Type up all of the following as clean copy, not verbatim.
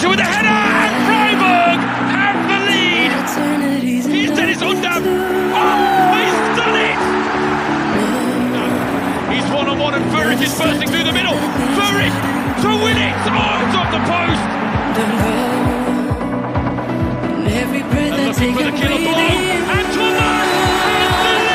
Victor with a header, and Freiburg have the lead. He's Dennis Undam. Oh, he's done it. He's one-on-one and Furic is bursting through the middle. Furic to win it. Oh, it's off the post. And looking for the killer blow. And Thomas is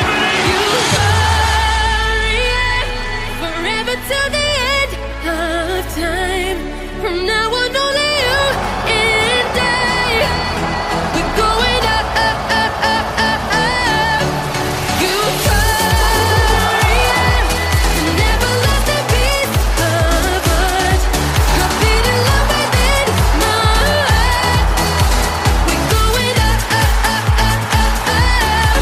delivered it. Forever till the end of time. From now on, only you and I. We're going up, up, up, up, up, up. Euphoria. Never lost a beat of us. A beat in love within my heart. We're going up, up, up, up, up, up.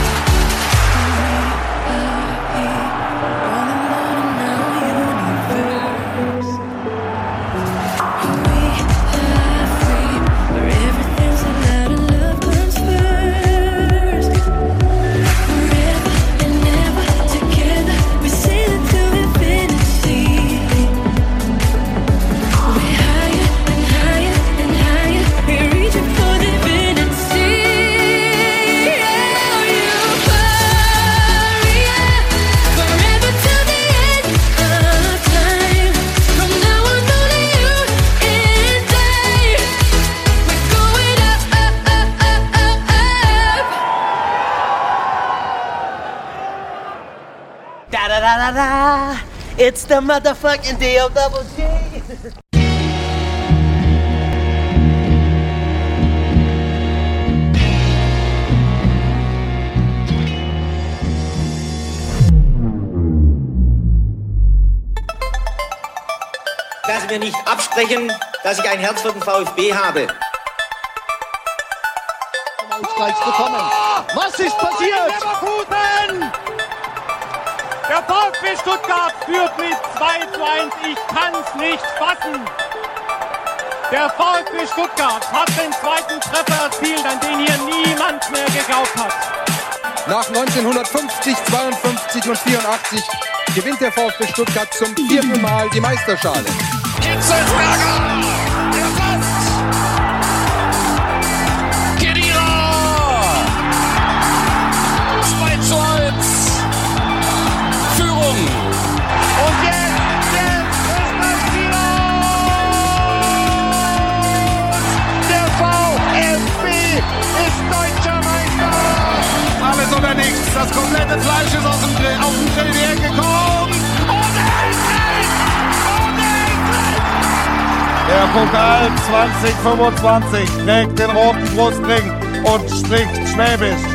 Da da da da da! It's the motherfucking DOWG! Dass Sie mir nicht absprechen, dass ich ein Herz für den VfB habe. Ausgleich bekommen. Was ist passiert? Der VfB Stuttgart führt mit 2:1. Ich kann's nicht fassen. Der VfB Stuttgart hat den zweiten Treffer erzielt, an den hier niemand mehr geglaubt hat. Nach 1950, 52 und 84 gewinnt der VfB Stuttgart zum 4. Mal die Meisterschale. Hitzelsberger! Der Pass! Kedira! 2:1! Führung! Und jetzt ist das wieder! Der VfB ist deutscher Meister! Alles oder nichts. Das komplette Fleisch ist auf den Grill hergekommen. Und endlich! Der Pokal 2025 trägt den roten Brustring und spricht Schwäbisch.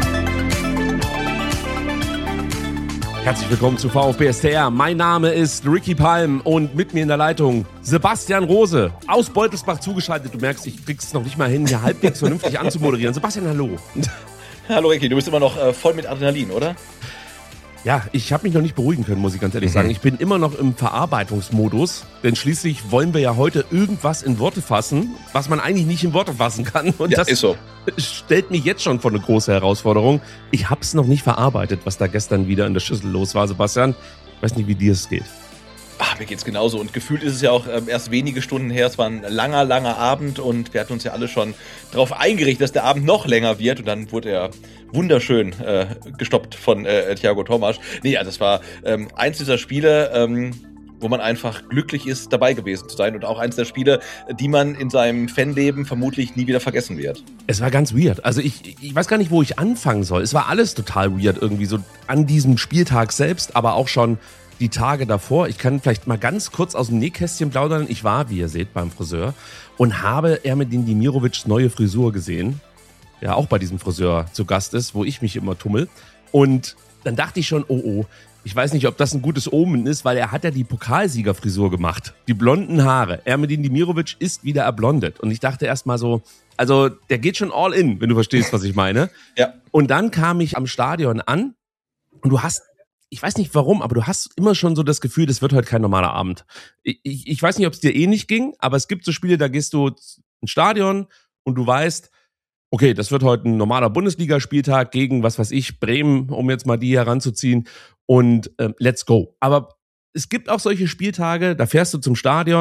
Herzlich willkommen zu VfB STR. Mein Name ist Ricky Palm und mit mir in der Leitung Sebastian Rose aus Beutelsbach zugeschaltet. Du merkst, ich krieg's noch nicht mal hin, hier halbwegs vernünftig anzumoderieren. Sebastian, hallo. Hallo Ricky, du bist immer noch voll mit Adrenalin, oder? Ja, ich habe mich noch nicht beruhigen können, muss ich ganz ehrlich sagen. Ich bin immer noch im Verarbeitungsmodus, denn schließlich wollen wir ja heute irgendwas in Worte fassen, was man eigentlich nicht in Worte fassen kann. Und ja, das ist so. Stellt mich jetzt schon vor eine große Herausforderung. Ich habe es noch nicht verarbeitet, was da gestern wieder in der Schüssel los war, Sebastian. Ich weiß nicht, wie dir es geht. Mir geht's genauso und gefühlt ist es ja auch erst wenige Stunden her. Es war ein langer, langer Abend und wir hatten uns ja alle schon darauf eingerichtet, dass der Abend noch länger wird und dann wurde er wunderschön gestoppt von Thiago Tomáš. Nee, also es war eins dieser Spiele, wo man einfach glücklich ist, dabei gewesen zu sein und auch eins der Spiele, die man in seinem Fanleben vermutlich nie wieder vergessen wird. Es war ganz weird. Also ich weiß gar nicht, wo ich anfangen soll. Es war alles total weird irgendwie so an diesem Spieltag selbst, aber auch schon die Tage davor. Ich kann vielleicht mal ganz kurz aus dem Nähkästchen plaudern. Ich war, wie ihr seht, beim Friseur und habe Ermedin Demirovics neue Frisur gesehen, der auch bei diesem Friseur zu Gast ist, wo ich mich immer tummel. Und dann dachte ich schon, oh, ich weiß nicht, ob das ein gutes Omen ist, weil er hat ja die Pokalsiegerfrisur gemacht. Die blonden Haare. Ermedin Demirovic ist wieder erblondet. Und ich dachte erst mal so, also der geht schon all in, wenn du verstehst, was ich meine. Ja. Und dann kam ich am Stadion an und du hast, ich weiß nicht warum, aber du hast immer schon so das Gefühl, das wird heute kein normaler Abend. Ich weiß nicht, ob es dir ähnlich ging, aber es gibt so Spiele, da gehst du ins Stadion und du weißt, okay, das wird heute ein normaler Bundesligaspieltag gegen, was weiß ich, Bremen, um jetzt mal die heranzuziehen und let's go. Aber es gibt auch solche Spieltage, da fährst du zum Stadion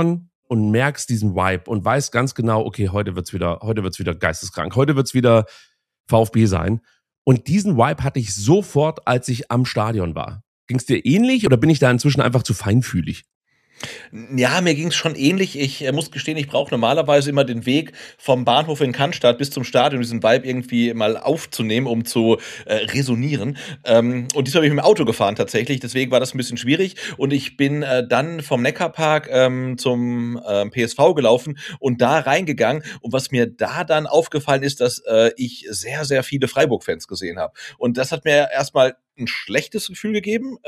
und merkst diesen Vibe und weißt ganz genau, okay, heute wird's wieder geisteskrank, heute wird's wieder VfB sein. Und diesen Vibe hatte ich sofort, als ich am Stadion war. Ging's dir ähnlich oder bin ich da inzwischen einfach zu feinfühlig? Ja, mir ging's schon ähnlich. Ich muss gestehen, ich brauche normalerweise immer den Weg vom Bahnhof in Cannstatt bis zum Stadion, diesen Vibe irgendwie mal aufzunehmen, um zu resonieren. Und diesmal bin ich mit dem Auto gefahren tatsächlich, deswegen war das ein bisschen schwierig. Und ich bin dann vom Neckarpark zum PSV gelaufen und da reingegangen. Und was mir da dann aufgefallen ist, dass ich sehr, sehr viele Freiburg-Fans gesehen habe. Und das hat mir erstmal ein schlechtes Gefühl gegeben,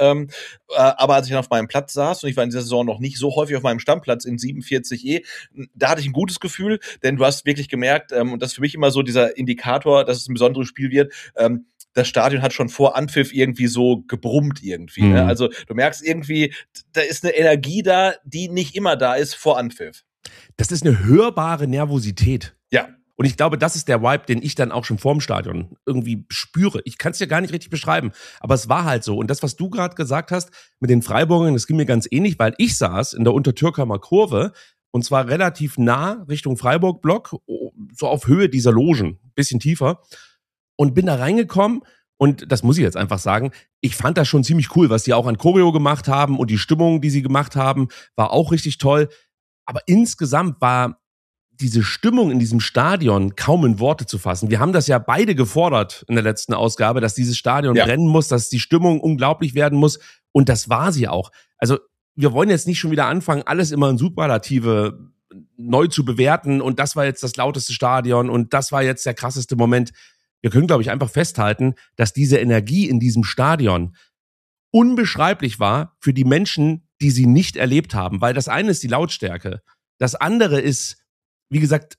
aber als ich dann auf meinem Platz saß, und ich war in dieser Saison noch nicht so häufig auf meinem Stammplatz in 47E, da hatte ich ein gutes Gefühl, denn du hast wirklich gemerkt, und das ist für mich immer so dieser Indikator, dass es ein besonderes Spiel wird, das Stadion hat schon vor Anpfiff irgendwie so gebrummt irgendwie. Ne? Also du merkst irgendwie, da ist eine Energie da, die nicht immer da ist vor Anpfiff. Das ist eine hörbare Nervosität. Ja. Und ich glaube, das ist der Vibe, den ich dann auch schon vorm Stadion irgendwie spüre. Ich kann es dir gar nicht richtig beschreiben, aber es war halt so. Und das, was du gerade gesagt hast mit den Freiburgern, das ging mir ganz ähnlich, weil ich saß in der Untertürkheimer Kurve und zwar relativ nah Richtung Freiburg-Block, so auf Höhe dieser Logen, bisschen tiefer, und bin da reingekommen. Und das muss ich jetzt einfach sagen, ich fand das schon ziemlich cool, was die auch an Choreo gemacht haben und die Stimmung, die sie gemacht haben, war auch richtig toll. Aber insgesamt war diese Stimmung in diesem Stadion kaum in Worte zu fassen. Wir haben das ja beide gefordert in der letzten Ausgabe, dass dieses Stadion brennen muss, dass die Stimmung unglaublich werden muss. Und das war sie auch. Also wir wollen jetzt nicht schon wieder anfangen, alles immer in Superlative neu zu bewerten. Und das war jetzt das lauteste Stadion und das war jetzt der krasseste Moment. Wir können, glaube ich, einfach festhalten, dass diese Energie in diesem Stadion unbeschreiblich war für die Menschen, die sie nicht erlebt haben. Weil das eine ist die Lautstärke. Das andere ist, wie gesagt,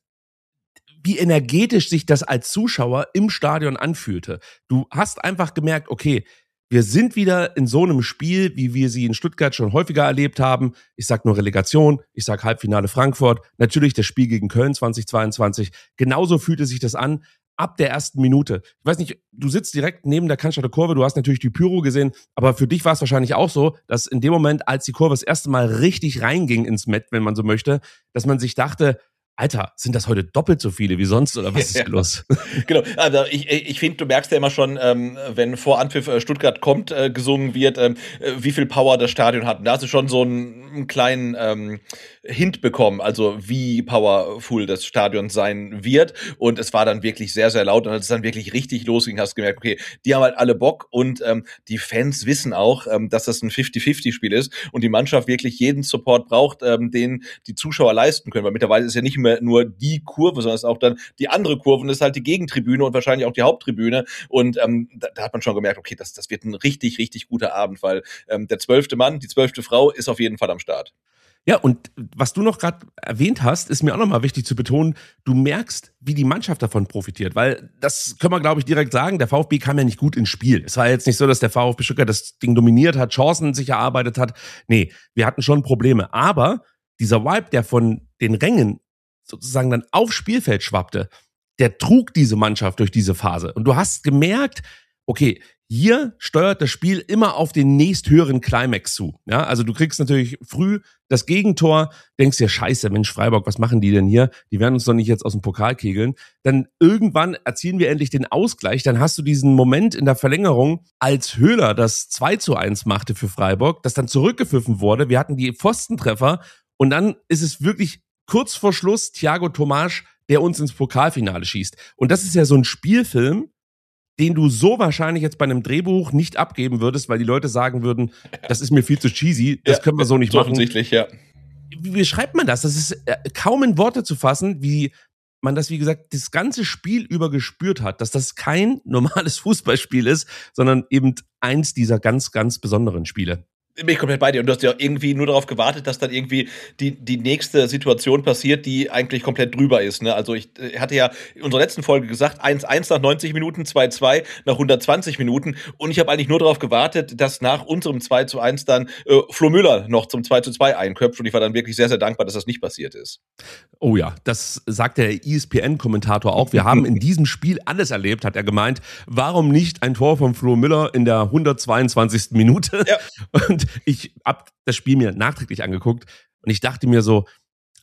wie energetisch sich das als Zuschauer im Stadion anfühlte. Du hast einfach gemerkt, okay, wir sind wieder in so einem Spiel, wie wir sie in Stuttgart schon häufiger erlebt haben. Ich sag nur Relegation, ich sag Halbfinale Frankfurt, natürlich das Spiel gegen Köln 2022. Genauso fühlte sich das an, ab der ersten Minute. Ich weiß nicht, du sitzt direkt neben der Cannstatter Kurve, du hast natürlich die Pyro gesehen, aber für dich war es wahrscheinlich auch so, dass in dem Moment, als die Kurve das erste Mal richtig reinging ins Met, wenn man so möchte, dass man sich dachte, Alter, sind das heute doppelt so viele wie sonst oder was ist hier los? Genau, also ich finde, du merkst ja immer schon, wenn vor Anpfiff Stuttgart kommt, gesungen wird, wie viel Power das Stadion hat. Und da hast du schon so einen kleinen Hint bekommen, also wie powerful das Stadion sein wird. Und es war dann wirklich sehr, sehr laut. Und als es dann wirklich richtig losging, hast du gemerkt, okay, die haben halt alle Bock. Und die Fans wissen auch, dass das ein 50-50-Spiel ist und die Mannschaft wirklich jeden Support braucht, den die Zuschauer leisten können. Weil mittlerweile ist ja nicht mehr nur die Kurve, sondern es ist auch dann die andere Kurve und das ist halt die Gegentribüne und wahrscheinlich auch die Haupttribüne. Und da hat man schon gemerkt, okay, das wird ein richtig, richtig guter Abend, weil der 12. Mann, die 12. Frau ist auf jeden Fall am Start. Ja, und was du noch gerade erwähnt hast, ist mir auch nochmal wichtig zu betonen, du merkst, wie die Mannschaft davon profitiert, weil das können wir, glaube ich, direkt sagen, der VfB kam ja nicht gut ins Spiel. Es war jetzt nicht so, dass der VfB Stuttgart das Ding dominiert hat, Chancen sich erarbeitet hat. Nee, wir hatten schon Probleme, aber dieser Vibe, der von den Rängen sozusagen dann aufs Spielfeld schwappte, der trug diese Mannschaft durch diese Phase. Und du hast gemerkt, okay, hier steuert das Spiel immer auf den nächsthöheren Climax zu. Ja, also du kriegst natürlich früh das Gegentor, denkst dir, scheiße, Mensch, Freiburg, was machen die denn hier? Die werden uns doch nicht jetzt aus dem Pokal kegeln. Dann irgendwann erzielen wir endlich den Ausgleich. Dann hast du diesen Moment in der Verlängerung, als Höhler das 2:1 machte für Freiburg, das dann zurückgepfiffen wurde. Wir hatten die Pfostentreffer und dann ist es wirklich kurz vor Schluss Thiago Tomáš, der uns ins Pokalfinale schießt. Und das ist ja so ein Spielfilm, den du so wahrscheinlich jetzt bei einem Drehbuch nicht abgeben würdest, weil die Leute sagen würden, das ist mir viel zu cheesy, das können wir so nicht machen. Offensichtlich, ja. Wie schreibt man das? Das ist kaum in Worte zu fassen, wie man das, wie gesagt, das ganze Spiel über gespürt hat, dass das kein normales Fußballspiel ist, sondern eben eins dieser ganz, ganz besonderen Spiele. Bin ich komplett bei dir. Und du hast ja irgendwie nur darauf gewartet, dass dann irgendwie die nächste Situation passiert, die eigentlich komplett drüber ist. Ne? Also ich hatte ja in unserer letzten Folge gesagt, 1:1 nach 90 Minuten, 2:2 nach 120 Minuten. Und ich habe eigentlich nur darauf gewartet, dass nach unserem 2:1 dann Flo Müller noch zum 2:2 einköpft. Und ich war dann wirklich sehr, sehr dankbar, dass das nicht passiert ist. Oh ja, das sagt der ESPN-Kommentator auch. Wir haben in diesem Spiel alles erlebt, hat er gemeint. Warum nicht ein Tor von Flo Müller in der 122. Minute? Ja. Und ich hab das Spiel mir nachträglich angeguckt und ich dachte mir so,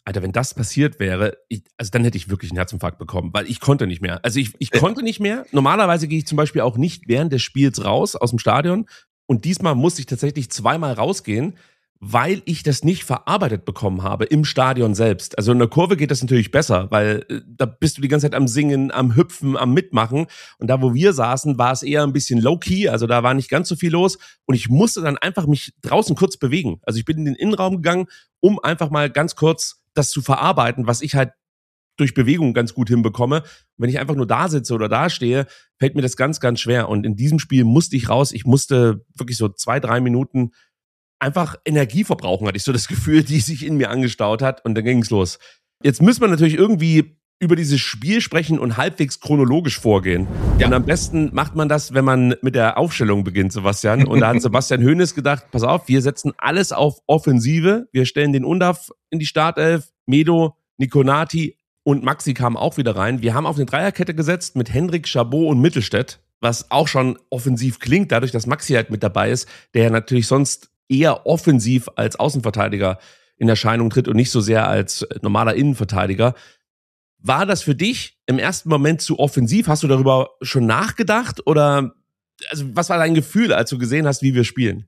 Alter, wenn das passiert wäre, also dann hätte ich wirklich einen Herzinfarkt bekommen, weil ich konnte nicht mehr. Also ich konnte nicht mehr. Normalerweise gehe ich zum Beispiel auch nicht während des Spiels raus aus dem Stadion. Und diesmal musste ich tatsächlich zweimal rausgehen, weil ich das nicht verarbeitet bekommen habe im Stadion selbst. Also in der Kurve geht das natürlich besser, weil da bist du die ganze Zeit am Singen, am Hüpfen, am Mitmachen. Und da, wo wir saßen, war es eher ein bisschen low-key. Also da war nicht ganz so viel los. Und ich musste dann einfach mich draußen kurz bewegen. Also ich bin in den Innenraum gegangen, um einfach mal ganz kurz das zu verarbeiten, was ich halt durch Bewegung ganz gut hinbekomme. Und wenn ich einfach nur da sitze oder da stehe, fällt mir das ganz, ganz schwer. Und in diesem Spiel musste ich raus. Ich musste wirklich so 2-3 Minuten einfach Energie verbrauchen, hatte ich so das Gefühl, die sich in mir angestaut hat. Und dann ging's los. Jetzt müssen wir natürlich irgendwie über dieses Spiel sprechen und halbwegs chronologisch vorgehen. Ja. Und am besten macht man das, wenn man mit der Aufstellung beginnt, Sebastian. Und da hat Sebastian Hoeneß gedacht, pass auf, wir setzen alles auf Offensive. Wir stellen den Undav in die Startelf, Medo, Nikonati und Maxi kam auch wieder rein. Wir haben auf eine Dreierkette gesetzt mit Hendrik, Chabot und Mittelstädt, was auch schon offensiv klingt, dadurch, dass Maxi halt mit dabei ist, der ja natürlich sonst eher offensiv als Außenverteidiger in Erscheinung tritt und nicht so sehr als normaler Innenverteidiger. War das für dich im ersten Moment zu offensiv? Hast du darüber schon nachgedacht? Oder also was war dein Gefühl, als du gesehen hast, wie wir spielen?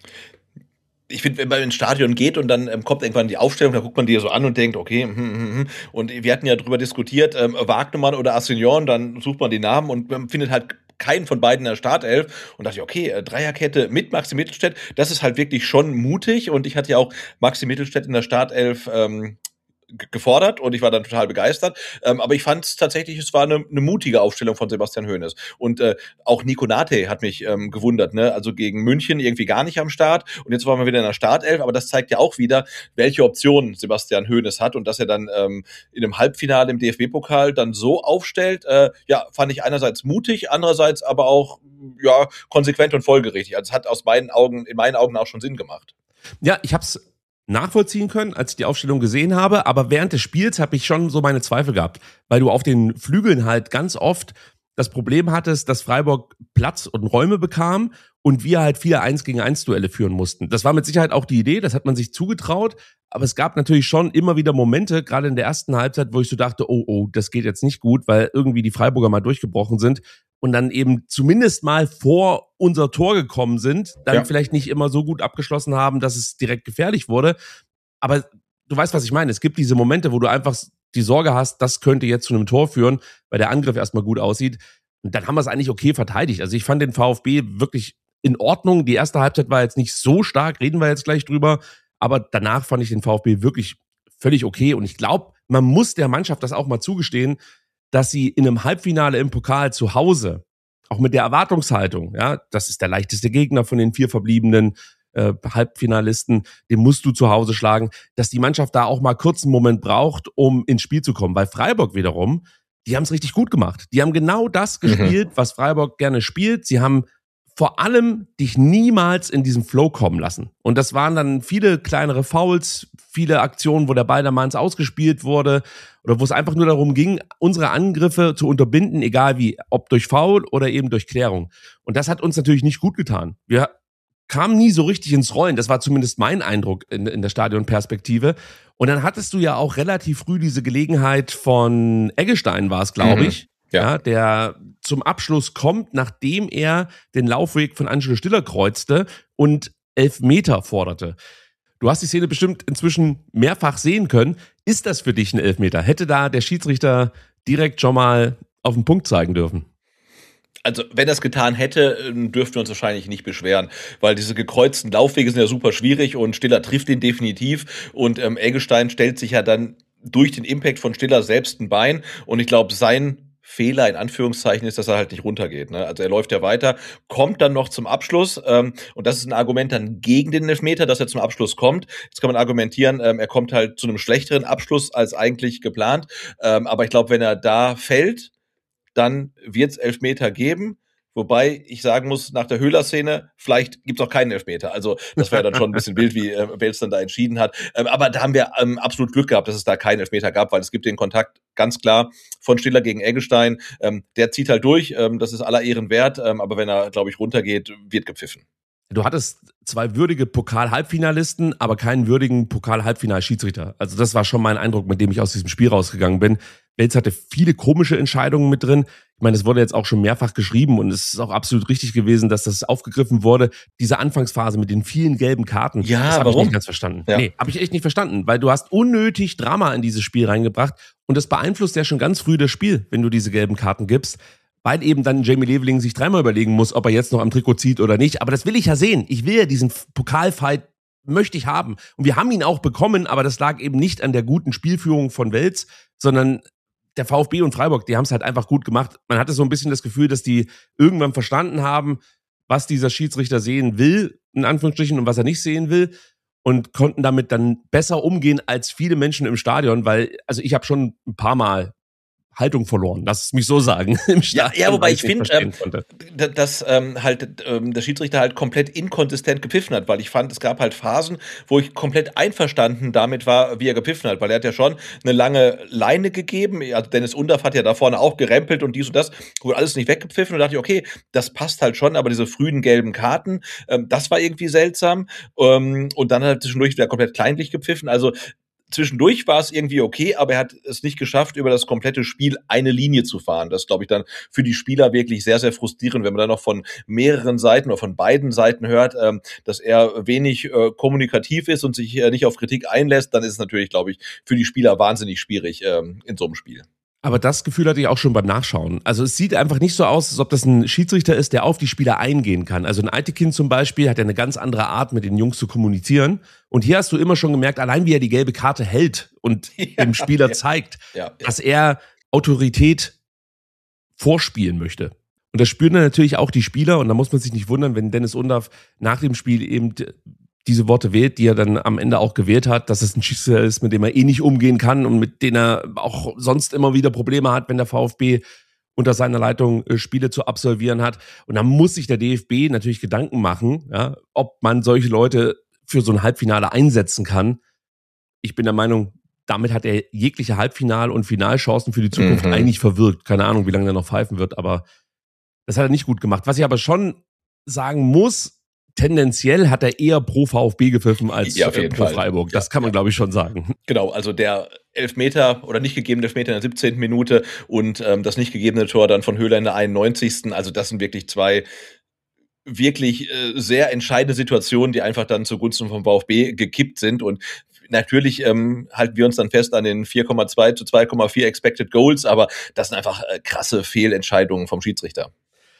Ich finde, wenn man ins Stadion geht und dann kommt irgendwann die Aufstellung, da guckt man die so an und denkt, okay, und wir hatten ja drüber diskutiert, Wagnermann oder Assignon, dann sucht man die Namen und man findet halt keinen von beiden in der Startelf und dachte ich, okay, Dreierkette mit Maxi Mittelstädt, das ist halt wirklich schon mutig und ich hatte ja auch Maxi Mittelstädt in der Startelf gefordert und ich war dann total begeistert. Aber ich fand es tatsächlich, es war eine mutige Aufstellung von Sebastian Hoeneß. Und auch Nikonate hat mich gewundert, ne? Also gegen München irgendwie gar nicht am Start. Und jetzt waren wir wieder in der Startelf, aber das zeigt ja auch wieder, welche Optionen Sebastian Hoeneß hat und dass er dann in einem Halbfinale im DFB-Pokal dann so aufstellt, fand ich einerseits mutig, andererseits aber auch konsequent und folgerichtig. Also es hat in meinen Augen auch schon Sinn gemacht. Ja, ich hab's nachvollziehen können, als ich die Aufstellung gesehen habe, aber während des Spiels habe ich schon so meine Zweifel gehabt, weil du auf den Flügeln halt ganz oft das Problem hattest, dass Freiburg Platz und Räume bekam und wir halt 4 1-gegen-1-Duelle führen mussten. Das war mit Sicherheit auch die Idee, das hat man sich zugetraut, aber es gab natürlich schon immer wieder Momente, gerade in der ersten Halbzeit, wo ich so dachte, oh, das geht jetzt nicht gut, weil irgendwie die Freiburger mal durchgebrochen sind und dann eben zumindest mal vor unser Tor gekommen sind, dann vielleicht nicht immer so gut abgeschlossen haben, dass es direkt gefährlich wurde. Aber du weißt, was ich meine. Es gibt diese Momente, wo du einfach die Sorge hast, das könnte jetzt zu einem Tor führen, weil der Angriff erstmal gut aussieht. Und dann haben wir es eigentlich okay verteidigt. Also ich fand den VfB wirklich in Ordnung. Die erste Halbzeit war jetzt nicht so stark, reden wir jetzt gleich drüber. Aber danach fand ich den VfB wirklich völlig okay. Und ich glaube, man muss der Mannschaft das auch mal zugestehen, dass sie in einem Halbfinale im Pokal zu Hause, auch mit der Erwartungshaltung, ja, das ist der leichteste Gegner von den 4 verbliebenen Halbfinalisten, den musst du zu Hause schlagen, dass die Mannschaft da auch mal kurz einen Moment braucht, um ins Spiel zu kommen. Weil Freiburg wiederum, die haben es richtig gut gemacht. Die haben genau das gespielt, was Freiburg gerne spielt. Sie haben vor allem dich niemals in diesen Flow kommen lassen. Und das waren dann viele kleinere Fouls, viele Aktionen, wo der Ball dann mal ins Ausgespielt wurde oder wo es einfach nur darum ging, unsere Angriffe zu unterbinden, egal wie, ob durch Foul oder eben durch Klärung. Und das hat uns natürlich nicht gut getan. Wir kamen nie so richtig ins Rollen. Das war zumindest mein Eindruck in der Stadionperspektive. Und dann hattest du ja auch relativ früh diese Gelegenheit von Eggestein, war es, glaube ich, ja, der zum Abschluss kommt, nachdem er den Laufweg von Angelo Stiller kreuzte und 11 Meter forderte. Du hast die Szene bestimmt inzwischen mehrfach sehen können. Ist das für dich ein Elfmeter? Hätte da der Schiedsrichter direkt schon mal auf den Punkt zeigen dürfen? Also, wenn er es getan hätte, dürften wir uns wahrscheinlich nicht beschweren, weil diese gekreuzten Laufwege sind ja super schwierig und Stiller trifft ihn definitiv und Eggestein stellt sich ja dann durch den Impact von Stiller selbst ein Bein und ich glaube, sein Fehler in Anführungszeichen ist, dass er halt nicht runtergeht. Ne? Also er läuft ja weiter, kommt dann noch zum Abschluss und das ist ein Argument dann gegen den Elfmeter, dass er zum Abschluss kommt. Jetzt kann man argumentieren, er kommt halt zu einem schlechteren Abschluss als eigentlich geplant, aber ich glaube, wenn er da fällt, dann wird es Elfmeter geben. Wobei ich sagen muss, nach der Höhler-Szene, vielleicht gibt es auch keinen Elfmeter. Also das wäre dann schon ein bisschen wild, wie Wels dann da entschieden hat. Aber da haben wir absolut Glück gehabt, dass es da keinen Elfmeter gab, weil es gibt den Kontakt ganz klar von Stiller gegen Eggestein. Der zieht halt durch, das ist aller Ehren wert. Aber wenn er, glaube ich, runtergeht, wird gepfiffen. Du hattest 2 würdige Pokal-Halbfinalisten, aber keinen würdigen Pokal-Halbfinal-Schiedsrichter. Also das war schon mein Eindruck, mit dem ich aus diesem Spiel rausgegangen bin. Wels hatte viele komische Entscheidungen mit drin. Ich meine, es wurde jetzt auch schon mehrfach geschrieben und es ist auch absolut richtig gewesen, dass das aufgegriffen wurde. Diese Anfangsphase mit den vielen gelben Karten, Ja, das habe ich warum? nicht ganz verstanden. Ja. Nee, habe ich echt nicht verstanden, weil du hast unnötig Drama in dieses Spiel reingebracht und das beeinflusst ja schon ganz früh das Spiel, wenn du diese gelben Karten gibst. Weil eben dann Jamie Leveling sich dreimal überlegen muss, ob er jetzt noch am Trikot zieht oder nicht. Aber das will ich ja sehen. Ich will ja diesen Pokalfight, möchte ich haben. Und wir haben ihn auch bekommen, aber das lag eben nicht an der guten Spielführung von Wels, sondern der VfB und Freiburg, die haben es halt einfach gut gemacht. Man hatte so ein bisschen das Gefühl, dass die irgendwann verstanden haben, was dieser Schiedsrichter sehen will, in Anführungsstrichen, und was er nicht sehen will. Und konnten damit dann besser umgehen als viele Menschen im Stadion, weil, also ich habe schon ein paar Mal Haltung verloren, lass es mich so sagen. Im Ja, wobei weil ich nicht finde, verstehen konnte. dass der Schiedsrichter halt komplett inkonsistent gepfiffen hat, weil ich fand, es gab halt Phasen, wo ich komplett einverstanden damit war, wie er gepfiffen hat, weil er hat ja schon eine lange Leine gegeben, also Dennis Undaff hat ja da vorne auch gerempelt und dies und das, wurde alles nicht weggepfiffen und dachte ich, okay, das passt halt schon, aber diese frühen gelben Karten, das war irgendwie seltsam und dann hat er zwischendurch wieder komplett kleinlich gepfiffen, also zwischendurch war es irgendwie okay, aber er hat es nicht geschafft, über das komplette Spiel eine Linie zu fahren. Das ist, glaube ich, dann für die Spieler wirklich sehr, sehr frustrierend, wenn man dann noch von mehreren Seiten oder von beiden Seiten hört, dass er wenig kommunikativ ist und sich nicht auf Kritik einlässt, dann ist es natürlich, glaube ich, für die Spieler wahnsinnig schwierig in so einem Spiel. Aber das Gefühl hatte ich auch schon beim Nachschauen. Also es sieht einfach nicht so aus, als ob das ein Schiedsrichter ist, der auf die Spieler eingehen kann. Also ein Eitekin zum Beispiel hat ja eine ganz andere Art, mit den Jungs zu kommunizieren. Und hier hast du immer schon gemerkt, allein wie er die gelbe Karte hält und dem Spieler zeigt, dass er Autorität vorspielen möchte. Und das spüren dann natürlich auch die Spieler. Und da muss man sich nicht wundern, wenn Dennis Undaff nach dem Spiel eben diese Worte wählt, die er dann am Ende auch gewählt hat, dass es ein Schiedsrichter ist, mit dem er nicht umgehen kann und mit dem er auch sonst immer wieder Probleme hat, wenn der VfB unter seiner Leitung Spiele zu absolvieren hat. Und da muss sich der DFB natürlich Gedanken machen, ja, ob man solche Leute für so ein Halbfinale einsetzen kann. Ich bin der Meinung, damit hat er jegliche Halbfinal- und Finalchancen für die Zukunft eigentlich verwirkt. Keine Ahnung, wie lange er noch pfeifen wird, aber das hat er nicht gut gemacht. Was ich aber schon sagen muss, tendenziell hat er eher pro VfB gepfiffen als pro Freiburg. Das kann man, glaube ich, schon sagen. Genau, also der Elfmeter oder nicht gegebene Elfmeter in der 17. Minute und das nicht gegebene Tor dann von Höhler in der 91. Also das sind wirklich zwei wirklich sehr entscheidende Situationen, die einfach dann zugunsten vom VfB gekippt sind und natürlich halten wir uns dann fest an den 4,2 zu 2,4 Expected Goals, aber das sind einfach krasse Fehlentscheidungen vom Schiedsrichter.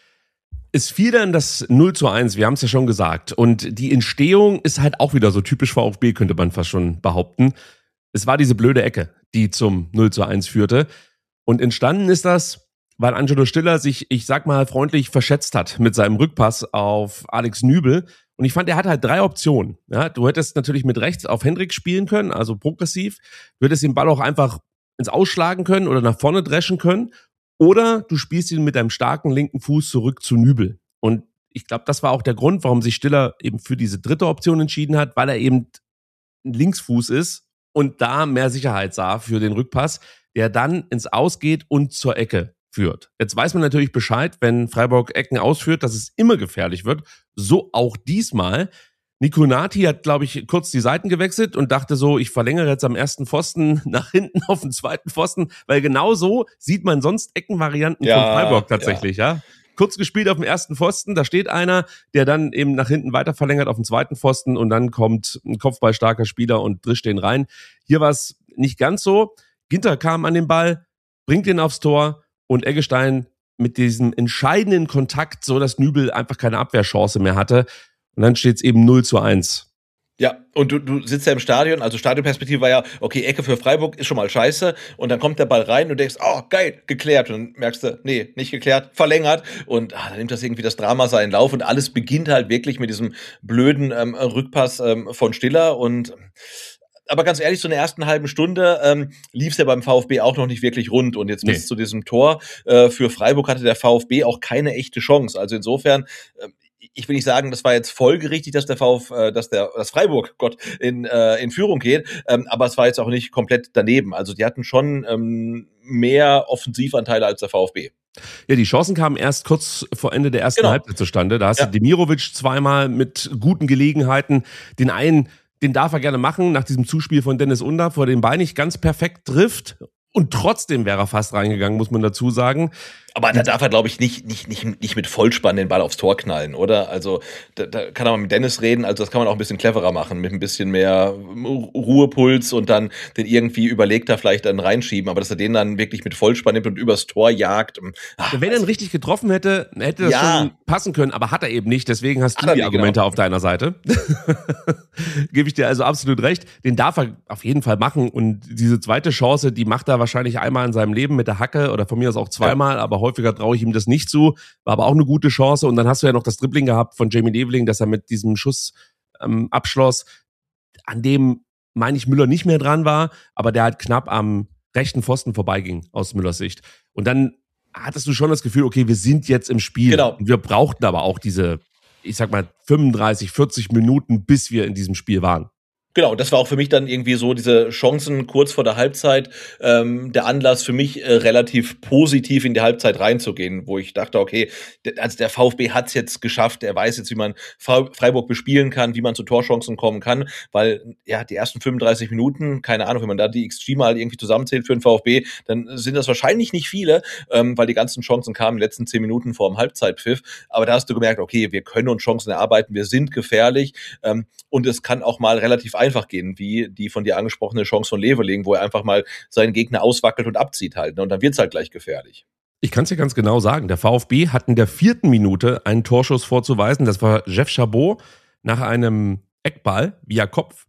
Es fiel dann das 0:1, wir haben es ja schon gesagt. Und die Entstehung ist halt auch wieder so typisch VfB, könnte man fast schon behaupten. Es war diese blöde Ecke, die zum 0:1 führte. Und entstanden ist das, weil Angelo Stiller sich, ich sag mal, freundlich verschätzt hat mit seinem Rückpass auf Alex Nübel. Und ich fand, er hatte halt 3 Optionen. Ja, du hättest natürlich mit rechts auf Hendrik spielen können, also progressiv. Du hättest den Ball auch einfach ins Ausschlagen können oder nach vorne dreschen können. Oder du spielst ihn mit deinem starken linken Fuß zurück zu Nübel. Und ich glaube, das war auch der Grund, warum sich Stiller eben für diese dritte Option entschieden hat, weil er eben ein Linksfuß ist und da mehr Sicherheit sah für den Rückpass, der dann ins Aus geht und zur Ecke führt. Jetzt weiß man natürlich Bescheid, wenn Freiburg Ecken ausführt, dass es immer gefährlich wird. So auch diesmal. Nico Nati hat, glaube ich, kurz die Seiten gewechselt und dachte so, ich verlängere jetzt am ersten Pfosten nach hinten auf den zweiten Pfosten, weil genau so sieht man sonst Eckenvarianten von Freiburg tatsächlich, ja. Kurz gespielt auf dem ersten Pfosten, da steht einer, der dann eben nach hinten weiter verlängert auf den zweiten Pfosten und dann kommt ein kopfballstarker Spieler und drischt den rein. Hier war es nicht ganz so. Ginter kam an den Ball, bringt ihn aufs Tor und Eggestein mit diesem entscheidenden Kontakt, so dass Nübel einfach keine Abwehrchance mehr hatte. Und dann steht es eben 0:1. Ja, und du sitzt ja im Stadion, also Stadionperspektive war ja, okay, Ecke für Freiburg ist schon mal scheiße und dann kommt der Ball rein und denkst, oh, geil, geklärt. Und dann merkst du, nee, nicht geklärt, verlängert und dann nimmt das irgendwie das Drama seinen Lauf und alles beginnt halt wirklich mit diesem blöden Rückpass von Stiller und aber ganz ehrlich, so in der ersten halben Stunde lief es ja beim VfB auch noch nicht wirklich rund und jetzt bis zu diesem Tor für Freiburg hatte der VfB auch keine echte Chance. Also insofern ich will nicht sagen, das war jetzt folgerichtig, dass dass Freiburg in Führung geht, aber es war jetzt auch nicht komplett daneben. Also die hatten schon mehr Offensivanteile als der VfB. Ja, die Chancen kamen erst kurz vor Ende der ersten Halbzeit zustande. Da hast du Demirovic zweimal mit guten Gelegenheiten. Den einen, den darf er gerne machen, nach diesem Zuspiel von Dennis Undaff, wo er den Ball nicht ganz perfekt trifft. Und trotzdem wäre er fast reingegangen, muss man dazu sagen. Aber da darf er, glaube ich, nicht mit Vollspann den Ball aufs Tor knallen, oder? Also da kann er mal mit Dennis reden, also das kann man auch ein bisschen cleverer machen, mit ein bisschen mehr Ruhepuls und dann den irgendwie überlegter vielleicht dann reinschieben, aber dass er den dann wirklich mit Vollspann nimmt und übers Tor jagt. Wenn er ihn richtig getroffen hätte, hätte das schon passen können, aber hat er eben nicht, deswegen hast du die Argumente auf deiner Seite. Gebe ich dir also absolut recht. Den darf er auf jeden Fall machen und diese zweite Chance, die macht er wahrscheinlich einmal in seinem Leben mit der Hacke oder von mir aus auch zweimal, aber häufiger traue ich ihm das nicht zu. War aber auch eine gute Chance. Und dann hast du ja noch das Dribbling gehabt von Jamie Leveling, dass er mit diesem Schuss abschloss, an dem, meine ich, Müller nicht mehr dran war, aber der halt knapp am rechten Pfosten vorbeiging aus Müllers Sicht. Und dann hattest du schon das Gefühl, okay, wir sind jetzt im Spiel. Genau. Und wir brauchten aber auch diese, ich sag mal, 35, 40 Minuten, bis wir in diesem Spiel waren. Genau, das war auch für mich dann irgendwie so diese Chancen kurz vor der Halbzeit, der Anlass für mich relativ positiv in die Halbzeit reinzugehen, wo ich dachte, okay, also der VfB hat's jetzt geschafft, er weiß jetzt, wie man Freiburg bespielen kann, wie man zu Torchancen kommen kann, weil ja die ersten 35 Minuten, keine Ahnung, wenn man da die XG mal irgendwie zusammenzählt für den VfB, dann sind das wahrscheinlich nicht viele, weil die ganzen Chancen kamen in den letzten 10 Minuten vor dem Halbzeitpfiff, aber da hast du gemerkt, okay, wir können uns Chancen erarbeiten, wir sind gefährlich und es kann auch mal relativ einfach gehen, wie die von dir angesprochene Chance von Leveling, wo er einfach mal seinen Gegner auswackelt und abzieht halt. Ne? Und dann wird's halt gleich gefährlich. Ich kann es dir ganz genau sagen. Der VfB hat in der 4. Minute einen Torschuss vorzuweisen. Das war Jeff Chabot nach einem Eckball via Kopf.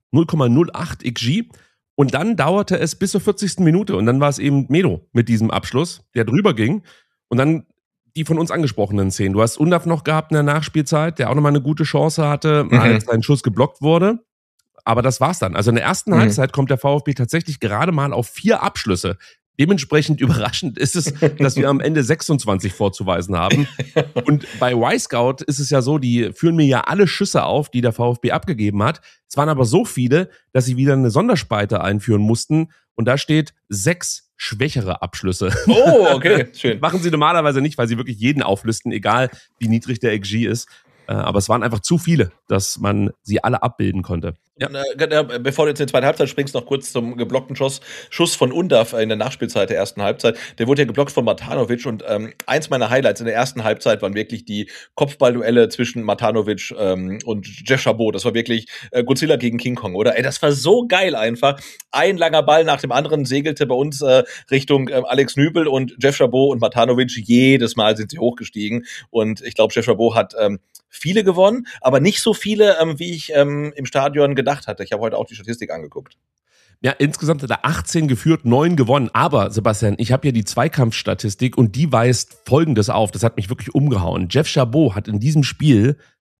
0,08 XG. Und dann dauerte es bis zur 40. Minute. Und dann war es eben Medo mit diesem Abschluss, der drüber ging. Und dann die von uns angesprochenen Szenen. Du hast Undaff noch gehabt in der Nachspielzeit, der auch nochmal eine gute Chance hatte, als sein Schuss geblockt wurde. Aber das war's dann. Also in der ersten Halbzeit kommt der VfB tatsächlich gerade mal auf 4 Abschlüsse. Dementsprechend überraschend ist es, dass wir am Ende 26 vorzuweisen haben. Und bei Y-Scout ist es ja so, die führen mir ja alle Schüsse auf, die der VfB abgegeben hat. Es waren aber so viele, dass sie wieder eine Sonderspalte einführen mussten. Und da steht 6 schwächere Abschlüsse. Oh, okay, schön. Machen sie normalerweise nicht, weil sie wirklich jeden auflisten, egal wie niedrig der XG ist. Aber es waren einfach zu viele, dass man sie alle abbilden konnte. Ja. Bevor du jetzt in die zweite Halbzeit springst, noch kurz zum geblockten Schuss von Undaff in der Nachspielzeit der ersten Halbzeit. Der wurde ja geblockt von Matanovic und eins meiner Highlights in der ersten Halbzeit waren wirklich die Kopfballduelle zwischen Matanovic und Jeff Chabot. Das war wirklich Godzilla gegen King Kong, oder? Ey, das war so geil einfach. Ein langer Ball nach dem anderen segelte bei uns Richtung Alex Nübel und Jeff Chabot und Matanovic. Jedes Mal sind sie hochgestiegen und ich glaube, Jeff Chabot hat viele gewonnen, aber nicht so viele, wie ich im Stadion gedacht hatte. Ich habe heute auch die Statistik angeguckt. Ja, insgesamt hat er 18 geführt, 9 gewonnen. Aber, Sebastian, ich habe hier die Zweikampfstatistik und die weist Folgendes auf. Das hat mich wirklich umgehauen. Jeff Chabot hat in diesem Spiel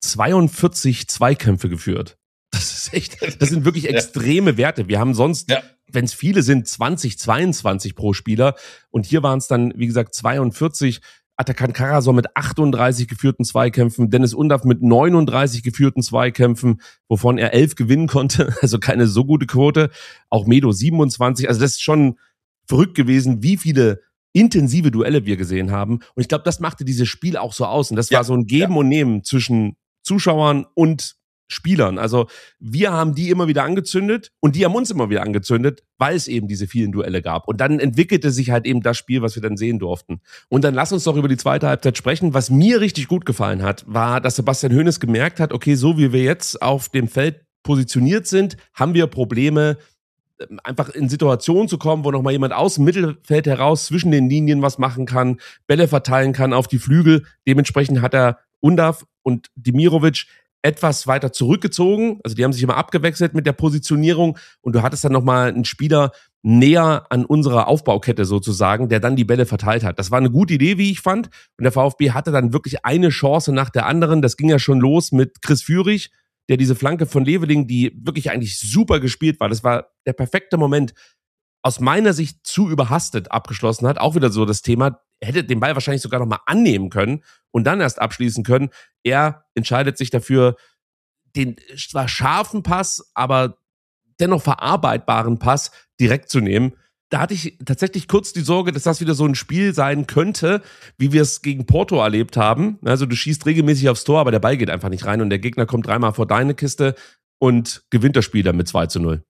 42 Zweikämpfe geführt. Das ist echt, das sind wirklich extreme Werte. Wir haben sonst, wenn es viele sind, 20, 22 pro Spieler. Und hier waren es dann, wie gesagt, 42. Atakan Karasor mit 38 geführten Zweikämpfen, Dennis Undaff mit 39 geführten Zweikämpfen, wovon er 11 gewinnen konnte, also keine so gute Quote. Auch Medo 27, also das ist schon verrückt gewesen, wie viele intensive Duelle wir gesehen haben. Und ich glaube, das machte dieses Spiel auch so aus. Und das war so ein Geben und Nehmen zwischen Zuschauern und Spielern. Also wir haben die immer wieder angezündet und die haben uns immer wieder angezündet, weil es eben diese vielen Duelle gab. Und dann entwickelte sich halt eben das Spiel, was wir dann sehen durften. Und dann lass uns doch über die zweite Halbzeit sprechen. Was mir richtig gut gefallen hat, war, dass Sebastian Hoeneß gemerkt hat, okay, so wie wir jetzt auf dem Feld positioniert sind, haben wir Probleme, einfach in Situationen zu kommen, wo nochmal jemand aus dem Mittelfeld heraus zwischen den Linien was machen kann, Bälle verteilen kann auf die Flügel. Dementsprechend hat er Undaff und Demirovic etwas weiter zurückgezogen, also die haben sich immer abgewechselt mit der Positionierung und du hattest dann nochmal einen Spieler näher an unserer Aufbaukette sozusagen, der dann die Bälle verteilt hat. Das war eine gute Idee, wie ich fand, und der VfB hatte dann wirklich eine Chance nach der anderen. Das ging ja schon los mit Chris Führig, der diese Flanke von Leveling, die wirklich eigentlich super gespielt war, das war der perfekte Moment, aus meiner Sicht zu überhastet abgeschlossen hat. Auch wieder so das Thema, er hätte den Ball wahrscheinlich sogar noch mal annehmen können und dann erst abschließen können. Er entscheidet sich dafür, den zwar scharfen Pass, aber dennoch verarbeitbaren Pass direkt zu nehmen. Da hatte ich tatsächlich kurz die Sorge, dass das wieder so ein Spiel sein könnte, wie wir es gegen Porto erlebt haben. Also du schießt regelmäßig aufs Tor, aber der Ball geht einfach nicht rein und der Gegner kommt dreimal vor deine Kiste und gewinnt das Spiel dann mit 2-0.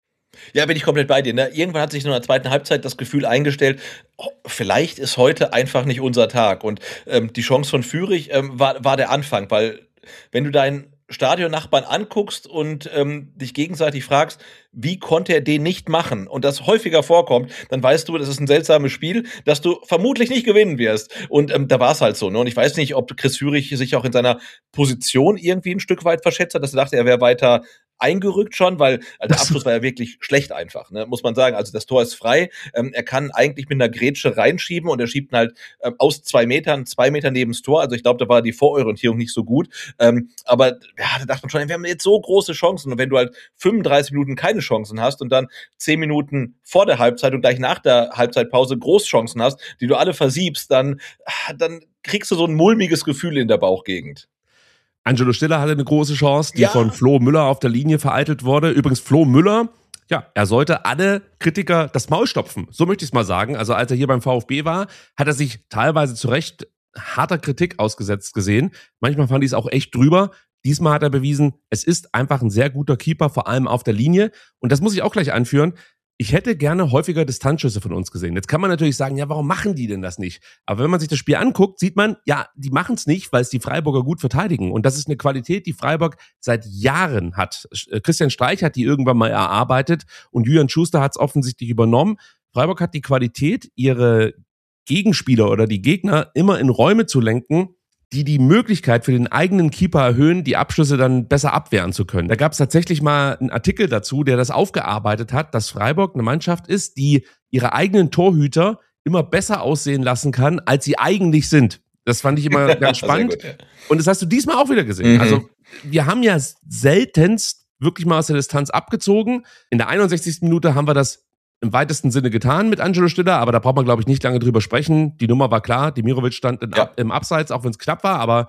Ja, bin ich komplett bei dir. Ne? Irgendwann hat sich in der zweiten Halbzeit das Gefühl eingestellt, vielleicht ist heute einfach nicht unser Tag. Und die Chance von Führig war der Anfang, weil wenn du deinen Stadionnachbarn anguckst und dich gegenseitig fragst, wie konnte er den nicht machen und das häufiger vorkommt, dann weißt du, das ist ein seltsames Spiel, das du vermutlich nicht gewinnen wirst. Und da war es halt so. Ne? Und ich weiß nicht, ob Chris Führig sich auch in seiner Position irgendwie ein Stück weit verschätzt hat, dass er dachte, er wäre weiter eingerückt schon, weil der Abschluss war ja wirklich schlecht einfach, ne? Muss man sagen. Also das Tor ist frei. Er kann eigentlich mit einer Grätsche reinschieben und er schiebt ihn halt aus 2 Metern neben das Tor. Also ich glaube, da war die Vororientierung nicht so gut. Aber ja, da dachte man schon, wir haben jetzt so große Chancen. Und wenn du halt 35 Minuten keine Chancen hast und dann 10 Minuten vor der Halbzeit und gleich nach der Halbzeitpause Großchancen hast, die du alle versiebst, dann kriegst du so ein mulmiges Gefühl in der Bauchgegend. Angelo Stiller hatte eine große Chance, die von Flo Müller auf der Linie vereitelt wurde. Übrigens, Flo Müller, ja, er sollte alle Kritiker das Maul stopfen. So möchte ich es mal sagen. Also als er hier beim VfB war, hat er sich teilweise zu Recht harter Kritik ausgesetzt gesehen. Manchmal fand ich es auch echt drüber. Diesmal hat er bewiesen, es ist einfach ein sehr guter Keeper, vor allem auf der Linie. Und das muss ich auch gleich anführen. Ich hätte gerne häufiger Distanzschüsse von uns gesehen. Jetzt kann man natürlich sagen, ja, warum machen die denn das nicht? Aber wenn man sich das Spiel anguckt, sieht man, ja, die machen es nicht, weil es die Freiburger gut verteidigen. Und das ist eine Qualität, die Freiburg seit Jahren hat. Christian Streich hat die irgendwann mal erarbeitet und Julian Schuster hat es offensichtlich übernommen. Freiburg hat die Qualität, ihre Gegenspieler oder die Gegner immer in Räume zu lenken, die Möglichkeit für den eigenen Keeper erhöhen, die Abschlüsse dann besser abwehren zu können. Da gab es tatsächlich mal einen Artikel dazu, der das aufgearbeitet hat, dass Freiburg eine Mannschaft ist, die ihre eigenen Torhüter immer besser aussehen lassen kann, als sie eigentlich sind. Das fand ich immer ganz spannend. Gut, ja. Und das hast du diesmal auch wieder gesehen. Mhm. Also wir haben ja seltenst wirklich mal aus der Distanz abgezogen. In der 61. Minute haben wir das im weitesten Sinne getan mit Angelo Stiller, aber da braucht man, glaube ich, nicht lange drüber sprechen. Die Nummer war klar, Demirovic stand im Abseits, auch wenn es knapp war, aber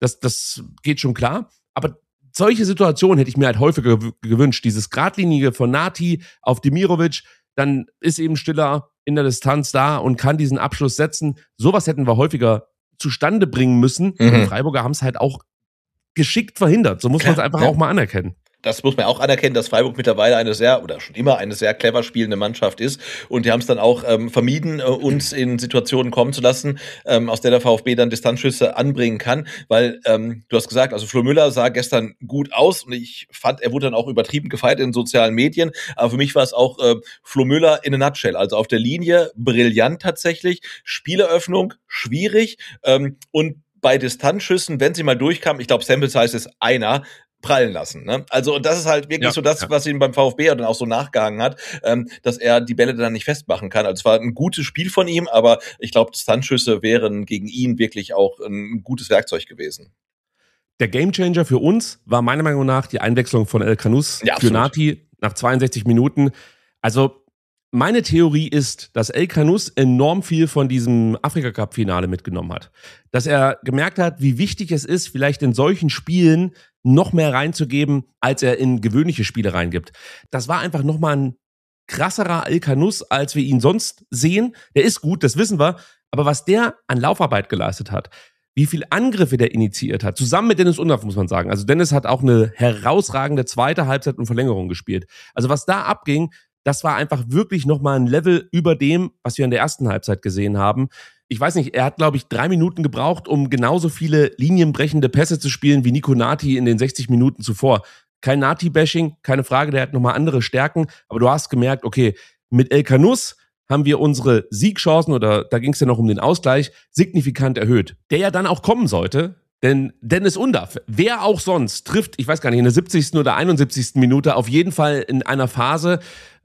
das geht schon klar. Aber solche Situationen hätte ich mir halt häufiger gewünscht. Dieses Gradlinige von Nati auf Demirovic, dann ist eben Stiller in der Distanz da und kann diesen Abschluss setzen. Sowas hätten wir häufiger zustande bringen müssen. Mhm. Und Freiburger haben es halt auch geschickt verhindert. So muss man es einfach auch mal anerkennen. Das muss man auch anerkennen, dass Freiburg mittlerweile schon immer eine sehr clever spielende Mannschaft ist. Und die haben es dann auch vermieden, uns in Situationen kommen zu lassen, aus der VfB dann Distanzschüsse anbringen kann. Weil, du hast gesagt, also Flo Müller sah gestern gut aus und ich fand, er wurde dann auch übertrieben gefeiert in sozialen Medien. Aber für mich war es auch Flo Müller in a nutshell. Also auf der Linie brillant tatsächlich. Spieleröffnung schwierig. Und bei Distanzschüssen, wenn sie mal durchkamen, ich glaube, Sample Size ist einer, prallen lassen. Ne? Also und das ist halt wirklich so das, was ihm beim VfB dann auch so nachgehangen hat, dass er die Bälle dann nicht festmachen kann. Also es war ein gutes Spiel von ihm, aber ich glaube, Distanzschüsse wären gegen ihn wirklich auch ein gutes Werkzeug gewesen. Der Gamechanger für uns war meiner Meinung nach die Einwechslung von El Khanous für Nati nach 62 Minuten. Also meine Theorie ist, dass El Khanous enorm viel von diesem Afrika-Cup-Finale mitgenommen hat. Dass er gemerkt hat, wie wichtig es ist, vielleicht in solchen Spielen noch mehr reinzugeben, als er in gewöhnliche Spiele reingibt. Das war einfach nochmal ein krasserer El Khanous, als wir ihn sonst sehen. Der ist gut, das wissen wir. Aber was der an Laufarbeit geleistet hat, wie viel Angriffe der initiiert hat, zusammen mit Dennis Undaff, muss man sagen. Also Dennis hat auch eine herausragende zweite Halbzeit und Verlängerung gespielt. Also was da abging, das war einfach wirklich nochmal ein Level über dem, was wir in der ersten Halbzeit gesehen haben. Ich weiß nicht, er hat, glaube ich, 3 Minuten gebraucht, um genauso viele linienbrechende Pässe zu spielen wie Nico Nati in den 60 Minuten zuvor. Kein Nati-Bashing, keine Frage, der hat nochmal andere Stärken. Aber du hast gemerkt, okay, mit El Khanous haben wir unsere Siegchancen, oder da ging es ja noch um den Ausgleich, signifikant erhöht. Der ja dann auch kommen sollte. Denn Dennis Undaff, wer auch sonst, trifft, ich weiß gar nicht, in der 70. oder 71. Minute auf jeden Fall in einer Phase,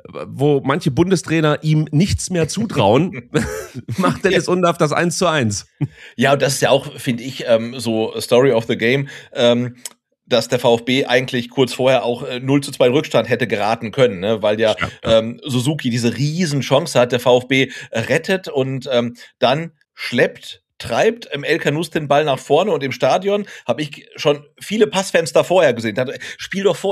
wo manche Bundestrainer ihm nichts mehr zutrauen, macht Dennis Undaff das 1:1. Ja, und das ist ja auch, finde ich, so Story of the Game, dass der VfB eigentlich kurz vorher auch 0:2 Rückstand hätte geraten können, ne? Weil ja Suzuki diese riesen Chance hat, der VfB rettet und dann schleppt treibt El Kanous den Ball nach vorne und im Stadion habe ich schon viele Passfenster vorher gesehen. Dachte, spiel doch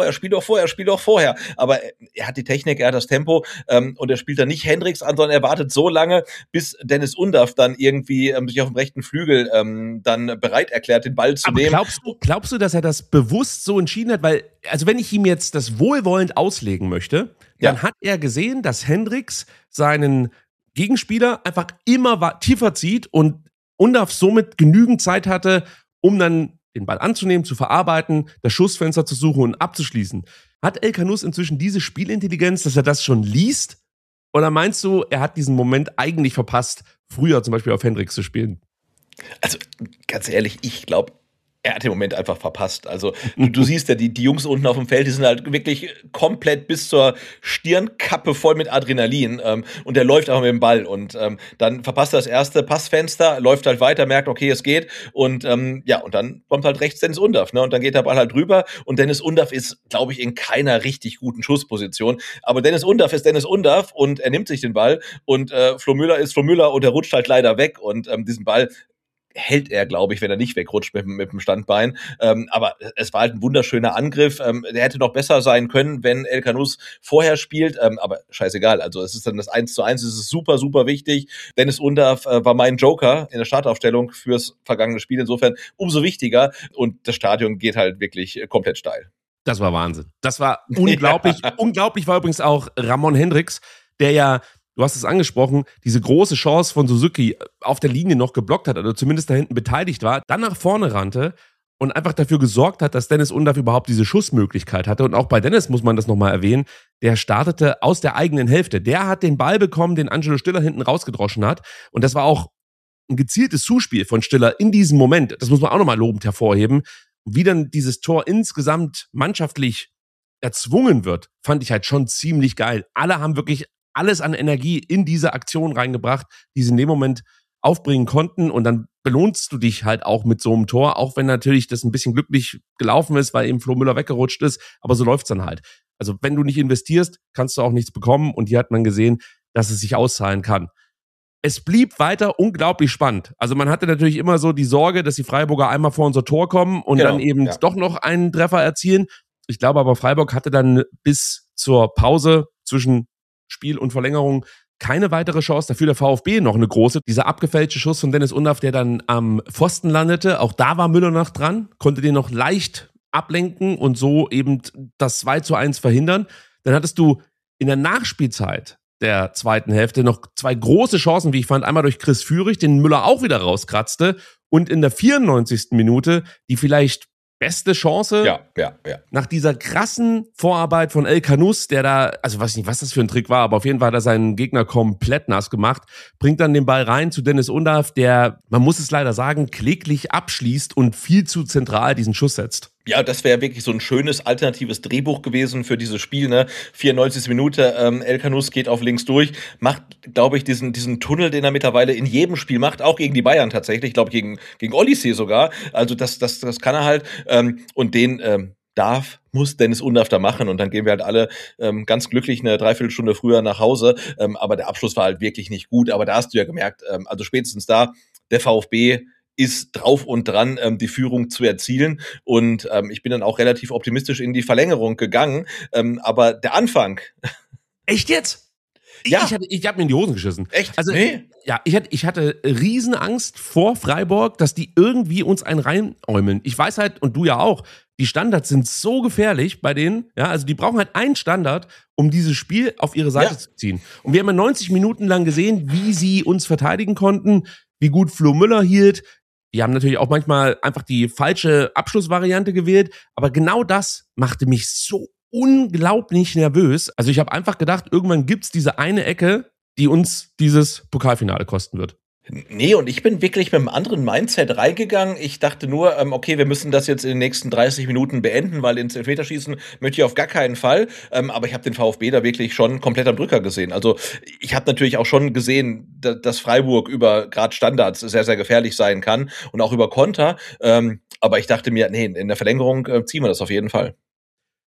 vorher. Aber er hat die Technik, er hat das Tempo und er spielt dann nicht Hendricks an, sondern er wartet so lange, bis Dennis Undav dann irgendwie sich auf dem rechten Flügel dann bereit erklärt, den Ball zu nehmen. Glaubst du, dass er das bewusst so entschieden hat? Weil, also wenn ich ihm jetzt das wohlwollend auslegen möchte, dann hat er gesehen, dass Hendricks seinen Gegenspieler einfach immer tiefer zieht und Undav somit genügend Zeit hatte, um dann den Ball anzunehmen, zu verarbeiten, das Schussfenster zu suchen und abzuschließen. Hat El Kanous inzwischen diese Spielintelligenz, dass er das schon liest? Oder meinst du, er hat diesen Moment eigentlich verpasst, früher zum Beispiel auf Hendricks zu spielen? Also, ganz ehrlich, ich glaube, er hat den Moment einfach verpasst. Also, du siehst ja, die Jungs unten auf dem Feld, die sind halt wirklich komplett bis zur Stirnkappe voll mit Adrenalin. Und der läuft einfach mit dem Ball. Und dann verpasst er das erste Passfenster, läuft halt weiter, merkt, okay, es geht. Und und dann kommt halt rechts Dennis Undav, ne? Und dann geht der Ball halt drüber. Und Dennis Undav ist, glaube ich, in keiner richtig guten Schussposition. Aber Dennis Undav ist Dennis Undav und er nimmt sich den Ball. Und Flo Müller ist Flo Müller und er rutscht halt leider weg. Und diesen Ball hält er, glaube ich, wenn er nicht wegrutscht mit dem Standbein. Aber es war halt ein wunderschöner Angriff. Der hätte noch besser sein können, wenn El Kanous vorher spielt. Aber scheißegal. Also es ist dann das 1:1. Es ist super, super wichtig. Dennis Undav war mein Joker in der Startaufstellung fürs vergangene Spiel. Insofern umso wichtiger. Und das Stadion geht halt wirklich komplett steil. Das war Wahnsinn. Das war unglaublich. Unglaublich war übrigens auch Ramon Hendricks, der ja, du hast es angesprochen, diese große Chance von Suzuki auf der Linie noch geblockt hat, oder zumindest da hinten beteiligt war, dann nach vorne rannte und einfach dafür gesorgt hat, dass Dennis Undav überhaupt diese Schussmöglichkeit hatte. Und auch bei Dennis muss man das nochmal erwähnen, der startete aus der eigenen Hälfte. Der hat den Ball bekommen, den Angelo Stiller hinten rausgedroschen hat. Und das war auch ein gezieltes Zuspiel von Stiller in diesem Moment. Das muss man auch nochmal lobend hervorheben. Wie dann dieses Tor insgesamt mannschaftlich erzwungen wird, fand ich halt schon ziemlich geil. Alle haben wirklich alles an Energie in diese Aktion reingebracht, die sie in dem Moment aufbringen konnten, und dann belohnst du dich halt auch mit so einem Tor, auch wenn natürlich das ein bisschen glücklich gelaufen ist, weil eben Flo Müller weggerutscht ist, aber so läuft's dann halt. Also wenn du nicht investierst, kannst du auch nichts bekommen, und hier hat man gesehen, dass es sich auszahlen kann. Es blieb weiter unglaublich spannend. Also man hatte natürlich immer so die Sorge, dass die Freiburger einmal vor unser Tor kommen und dann eben doch noch einen Treffer erzielen. Ich glaube aber, Freiburg hatte dann bis zur Pause zwischen Spiel und Verlängerung keine weitere Chance. Dafür der VfB noch eine große. Dieser abgefälschte Schuss von Dennis Undav, der dann am Pfosten landete. Auch da war Müller noch dran, konnte den noch leicht ablenken und so eben das 2:1 verhindern. Dann hattest du in der Nachspielzeit der zweiten Hälfte noch zwei große Chancen, wie ich fand. Einmal durch Chris Führig, den Müller auch wieder rauskratzte. Und in der 94. Minute die vielleicht beste Chance. Ja. Nach dieser krassen Vorarbeit von El Kanous, der da, also weiß nicht, was das für ein Trick war, aber auf jeden Fall hat er seinen Gegner komplett nass gemacht, bringt dann den Ball rein zu Dennis Undav, der, man muss es leider sagen, kläglich abschließt und viel zu zentral diesen Schuss setzt. Ja, das wäre wirklich so ein schönes alternatives Drehbuch gewesen für dieses Spiel, ne? 94. Minute, El Kanous geht auf links durch, macht, glaube ich, diesen Tunnel, den er mittlerweile in jedem Spiel macht, auch gegen die Bayern tatsächlich, ich glaube gegen Odyssey sogar. Also das kann er halt. Und den muss Dennis Undav da machen, und dann gehen wir halt alle ganz glücklich eine Dreiviertelstunde früher nach Hause. Aber der Abschluss war halt wirklich nicht gut. Aber da hast du ja gemerkt, also spätestens da, der VfB ist drauf und dran, die Führung zu erzielen. Und ich bin dann auch relativ optimistisch in die Verlängerung gegangen. Aber der Anfang. Echt jetzt? Ja. Ich hab mir in die Hosen geschissen. Echt? Also, Nee. ja, ich hatte Riesenangst vor Freiburg, dass die irgendwie uns einen reinäumeln. Ich weiß halt, und du ja auch, die Standards sind so gefährlich bei denen. Ja, also die brauchen halt einen Standard, um dieses Spiel auf ihre Seite zu ziehen. Und wir haben ja 90 Minuten lang gesehen, wie sie uns verteidigen konnten, wie gut Flo Müller hielt. Die haben natürlich auch manchmal einfach die falsche Abschlussvariante gewählt. Aber genau das machte mich so unglaublich nervös. Also ich habe einfach gedacht, irgendwann gibt's diese eine Ecke, die uns dieses Pokalfinale kosten wird. Nee, und ich bin wirklich mit einem anderen Mindset reingegangen. Ich dachte nur, okay, wir müssen das jetzt in den nächsten 30 Minuten beenden, weil ins Elfmeterschießen möchte ich auf gar keinen Fall. Aber ich habe den VfB da wirklich schon komplett am Drücker gesehen. Also ich habe natürlich auch schon gesehen, dass Freiburg über gerade Standards sehr, sehr gefährlich sein kann und auch über Konter. Aber ich dachte mir, nee, in der Verlängerung ziehen wir das auf jeden Fall.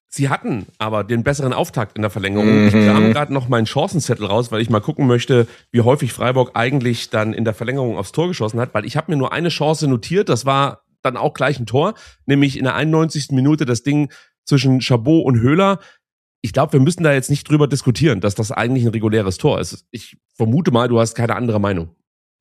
Sie hatten aber den besseren Auftakt in der Verlängerung. Ich kram gerade noch meinen Chancenzettel raus, weil ich mal gucken möchte, wie häufig Freiburg eigentlich dann in der Verlängerung aufs Tor geschossen hat, weil ich habe mir nur eine Chance notiert, das war dann auch gleich ein Tor, nämlich in der 91. Minute das Ding zwischen Chabot und Höhler. Ich glaube, wir müssen da jetzt nicht drüber diskutieren, dass das eigentlich ein reguläres Tor ist. Ich vermute mal, du hast keine andere Meinung.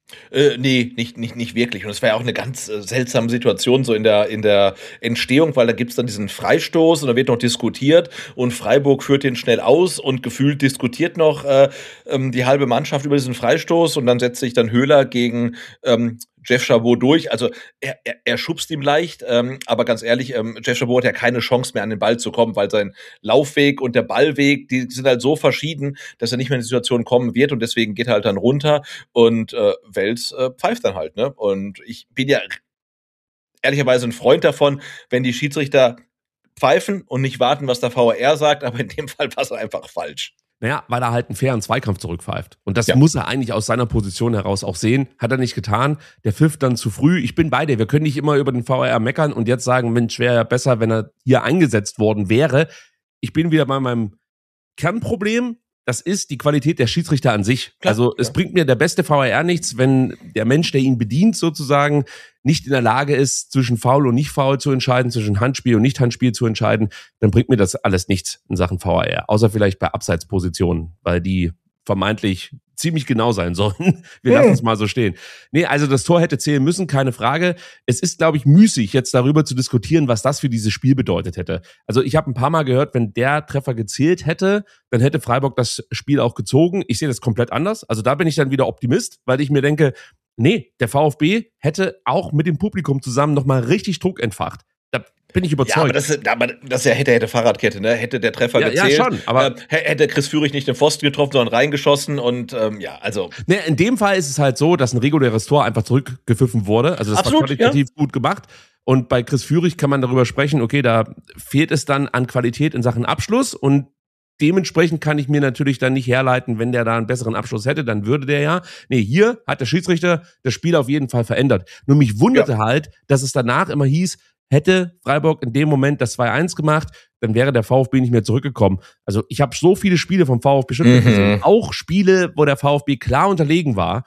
Nee, nicht wirklich. Und es war ja auch eine ganz seltsame Situation so in der Entstehung, weil da gibt's dann diesen Freistoß und da wird noch diskutiert und Freiburg führt den schnell aus und gefühlt diskutiert noch die halbe Mannschaft über diesen Freistoß und dann setzt sich dann Höhler gegen Jeff Chabot durch. Also er schubst ihm leicht, aber ganz ehrlich, Jeff Chabot hat ja keine Chance mehr an den Ball zu kommen, weil sein Laufweg und der Ballweg, die sind halt so verschieden, dass er nicht mehr in die Situation kommen wird und deswegen geht er halt dann runter und Wels pfeift dann halt, ne? Und ich bin ja ehrlicherweise ein Freund davon, wenn die Schiedsrichter pfeifen und nicht warten, was der VAR sagt, aber in dem Fall war es einfach falsch. Naja, weil er halt einen fairen Zweikampf zurückpfeift. Und das muss er eigentlich aus seiner Position heraus auch sehen. Hat er nicht getan. Der pfiff dann zu früh. Ich bin bei dir. Wir können nicht immer über den VAR meckern und jetzt sagen, Mensch, wäre ja besser, wenn er hier eingesetzt worden wäre. Ich bin wieder bei meinem Kernproblem. Das ist die Qualität der Schiedsrichter an sich. Klar, also es bringt mir der beste VAR nichts, wenn der Mensch, der ihn bedient sozusagen, nicht in der Lage ist, zwischen Foul und Nicht-Foul zu entscheiden, zwischen Handspiel und Nicht-Handspiel zu entscheiden, dann bringt mir das alles nichts in Sachen VAR. Außer vielleicht bei Abseitspositionen, weil die vermeintlich ziemlich genau sein sollen. Wir lassen es mal so stehen. Nee, also das Tor hätte zählen müssen, keine Frage. Es ist, glaube ich, müßig, jetzt darüber zu diskutieren, was das für dieses Spiel bedeutet hätte. Also ich habe ein paar Mal gehört, wenn der Treffer gezählt hätte, dann hätte Freiburg das Spiel auch gezogen. Ich sehe das komplett anders. Also da bin ich dann wieder Optimist, weil ich mir denke, nee, der VfB hätte auch mit dem Publikum zusammen nochmal richtig Druck entfacht. Da bin ich überzeugt. Ja, aber das ist ja hätte Fahrradkette, ne? Hätte der Treffer gezählt. Ja, schon, aber hätte Chris Führig nicht den Pfosten getroffen, sondern reingeschossen und also. Ne, in dem Fall ist es halt so, dass ein reguläres Tor einfach zurückgepfiffen wurde. Also das Absolut, war qualitativ gut gemacht. Und bei Chris Führig kann man darüber sprechen, okay, da fehlt es dann an Qualität in Sachen Abschluss und dementsprechend kann ich mir natürlich dann nicht herleiten, wenn der da einen besseren Abschluss hätte, dann würde der ja. Nee, hier hat der Schiedsrichter das Spiel auf jeden Fall verändert. Nur mich wunderte halt, dass es danach immer hieß, hätte Freiburg in dem Moment das 2-1 gemacht, dann wäre der VfB nicht mehr zurückgekommen. Also ich habe so viele Spiele vom VfB Stuttgart gesehen, auch Spiele, wo der VfB klar unterlegen war.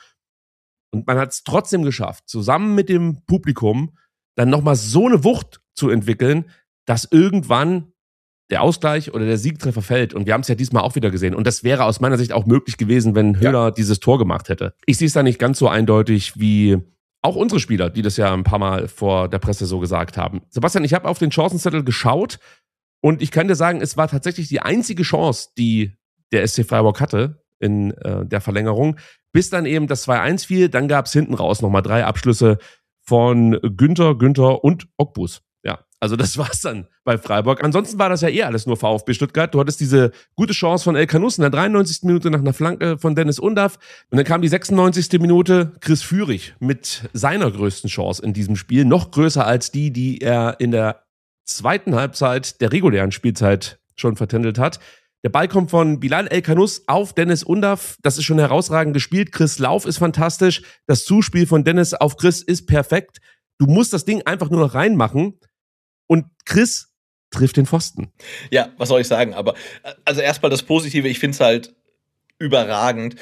Und man hat es trotzdem geschafft, zusammen mit dem Publikum dann nochmal so eine Wucht zu entwickeln, dass irgendwann der Ausgleich oder der Siegtreffer fällt. Und wir haben es ja diesmal auch wieder gesehen. Und das wäre aus meiner Sicht auch möglich gewesen, wenn Höhler dieses Tor gemacht hätte. Ich sehe es da nicht ganz so eindeutig wie auch unsere Spieler, die das ja ein paar Mal vor der Presse so gesagt haben. Sebastian, ich habe auf den Chancenzettel geschaut und ich kann dir sagen, es war tatsächlich die einzige Chance, die der SC Freiburg hatte in der Verlängerung, bis dann eben das 2-1 fiel. Dann gab es hinten raus nochmal 3 Abschlüsse von Günther und Ogbus. Ja, also das war's dann bei Freiburg. Ansonsten war das ja alles nur VfB Stuttgart. Du hattest diese gute Chance von El Kanous in der 93. Minute nach einer Flanke von Dennis Undav. Und dann kam die 96. Minute Chris Führig mit seiner größten Chance in diesem Spiel. Noch größer als die er in der zweiten Halbzeit der regulären Spielzeit schon vertändelt hat. Der Ball kommt von Bilal El Kanous auf Dennis Undav. Das ist schon herausragend gespielt. Chris Lauf ist fantastisch. Das Zuspiel von Dennis auf Chris ist perfekt. Du musst das Ding einfach nur noch reinmachen. Und Chris trifft den Pfosten. Ja, was soll ich sagen? Aber also erstmal das Positive, ich finde es halt überragend,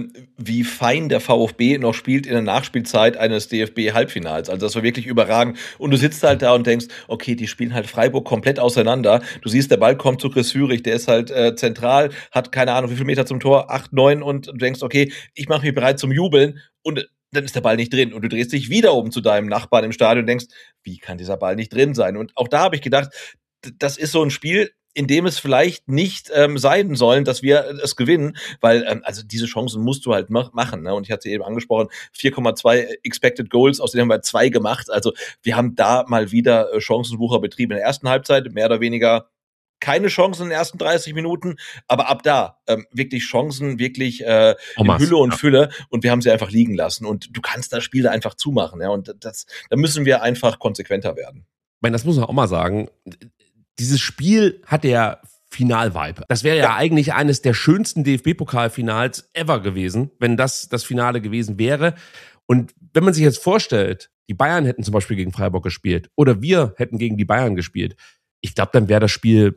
wie fein der VfB noch spielt in der Nachspielzeit eines DFB-Halbfinals. Also das war wirklich überragend. Und du sitzt halt da und denkst, okay, die spielen halt Freiburg komplett auseinander. Du siehst, der Ball kommt zu Chris Führig, der ist halt zentral, hat keine Ahnung, wie viele Meter zum Tor, 8, 9 und du denkst, okay, ich mache mich bereit zum Jubeln und dann ist der Ball nicht drin und du drehst dich wieder um zu deinem Nachbarn im Stadion und denkst, wie kann dieser Ball nicht drin sein? Und auch da habe ich gedacht, das ist so ein Spiel, in dem es vielleicht nicht sein sollen, dass wir es gewinnen, weil also diese Chancen musst du halt machen. Ne? Und ich hatte eben angesprochen, 4,2 Expected Goals, aus denen haben wir 2 gemacht. Also wir haben da mal wieder Chancenwucher betrieben in der ersten Halbzeit, mehr oder weniger keine Chancen in den ersten 30 Minuten, aber ab da wirklich Chancen, wirklich in Hülle und Fülle und wir haben sie einfach liegen lassen und du kannst das Spiel da einfach zumachen. Ja? Und da müssen wir einfach konsequenter werden. Ich meine, das muss man auch mal sagen. Dieses Spiel hat der Final-Vibe. Das wäre ja eigentlich eines der schönsten DFB-Pokalfinals ever gewesen, wenn das Finale gewesen wäre. Und wenn man sich jetzt vorstellt, die Bayern hätten zum Beispiel gegen Freiburg gespielt oder wir hätten gegen die Bayern gespielt, ich glaube, dann wäre das Spiel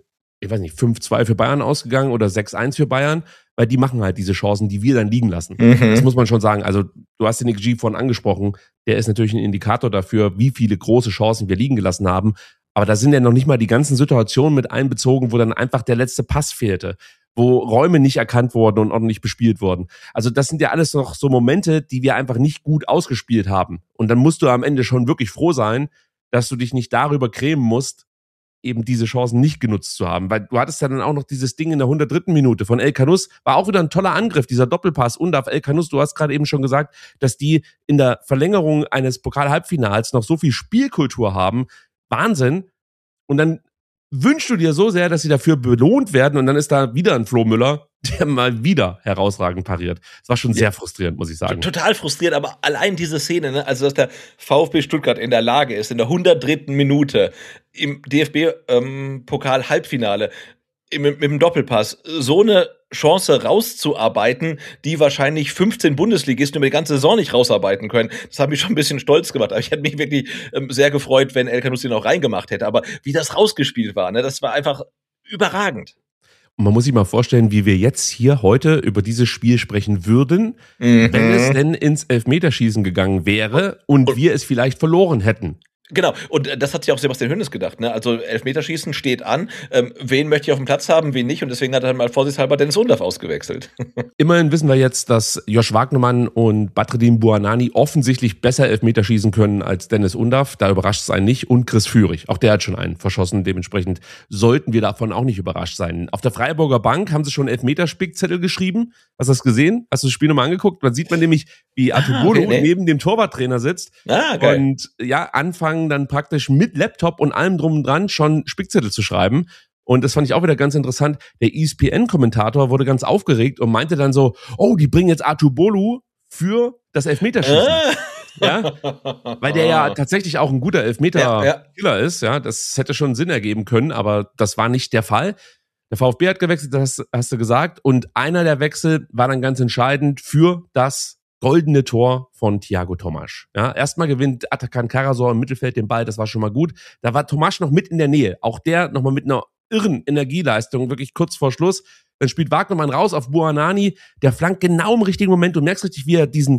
ich weiß nicht, 5-2 für Bayern ausgegangen oder 6-1 für Bayern, weil die machen halt diese Chancen, die wir dann liegen lassen. Das muss man schon sagen. Also du hast den Nick G vorhin angesprochen, der ist natürlich ein Indikator dafür, wie viele große Chancen wir liegen gelassen haben. Aber da sind ja noch nicht mal die ganzen Situationen mit einbezogen, wo dann einfach der letzte Pass fehlte, wo Räume nicht erkannt wurden und ordentlich bespielt wurden. Also das sind ja alles noch so Momente, die wir einfach nicht gut ausgespielt haben. Und dann musst du am Ende schon wirklich froh sein, dass du dich nicht darüber grämen musst, eben diese Chancen nicht genutzt zu haben. Weil du hattest ja dann auch noch dieses Ding in der 103. Minute von El Kanous, war auch wieder ein toller Angriff, dieser Doppelpass. Und auf El Kanous, du hast gerade eben schon gesagt, dass die in der Verlängerung eines Pokal-Halbfinals noch so viel Spielkultur haben. Wahnsinn. Und dann wünschst du dir so sehr, dass sie dafür belohnt werden und dann ist da wieder ein Flo Müller, der mal wieder herausragend pariert. Das war schon sehr frustrierend, muss ich sagen. Total frustrierend, aber allein diese Szene, ne? Also dass der VfB Stuttgart in der Lage ist, in der 103. Minute im DFB-Pokal-Halbfinale mit dem Doppelpass so eine Chance rauszuarbeiten, die wahrscheinlich 15 Bundesligisten über die ganze Saison nicht rausarbeiten können. Das hat mich schon ein bisschen stolz gemacht. Aber ich hätte mich wirklich sehr gefreut, wenn El Kanous den auch reingemacht hätte. Aber wie das rausgespielt war, ne, das war einfach überragend. Und man muss sich mal vorstellen, wie wir jetzt hier heute über dieses Spiel sprechen würden, wenn es denn ins Elfmeterschießen gegangen wäre und wir es vielleicht verloren hätten. Genau, und das hat sich auch Sebastian Hoeneß gedacht, ne? Also Elfmeterschießen steht an, wen möchte ich auf dem Platz haben, wen nicht, und deswegen hat er mal vorsichtshalber Dennis Undaff ausgewechselt. Immerhin wissen wir jetzt, dass Josh Wagnermann und Badreddin Bouanani offensichtlich besser Elfmeter schießen können als Dennis Undaff, da überrascht es einen nicht, und Chris Führig, auch der hat schon einen verschossen, dementsprechend sollten wir davon auch nicht überrascht sein. Auf der Freiburger Bank haben sie schon Elfmeterspickzettel geschrieben, hast du das gesehen? Hast du das Spiel nochmal angeguckt? Man sieht nämlich, wie Atubolo neben dem Torwarttrainer sitzt geil. Und ja, anfangen dann praktisch mit Laptop und allem drum und dran schon Spickzettel zu schreiben. Und das fand ich auch wieder ganz interessant. Der ESPN-Kommentator wurde ganz aufgeregt und meinte dann so, oh, die bringen jetzt Atubolo für das Elfmeterschießen. Ja, weil der ja tatsächlich auch ein guter Elfmeter-Killer ist. Ja, das hätte schon Sinn ergeben können, aber das war nicht der Fall. Der VfB hat gewechselt, das hast du gesagt. Und einer der Wechsel war dann ganz entscheidend für das goldene Tor von Thiago Tomasch. Ja, erstmal gewinnt Atakan Karasor im Mittelfeld den Ball, das war schon mal gut. Da war Tomasch noch mit in der Nähe. Auch der nochmal mit einer irren Energieleistung, wirklich kurz vor Schluss. Dann spielt Wagnermann raus auf Bouanani, der flankt genau im richtigen Moment. Du merkst richtig, wie er diesen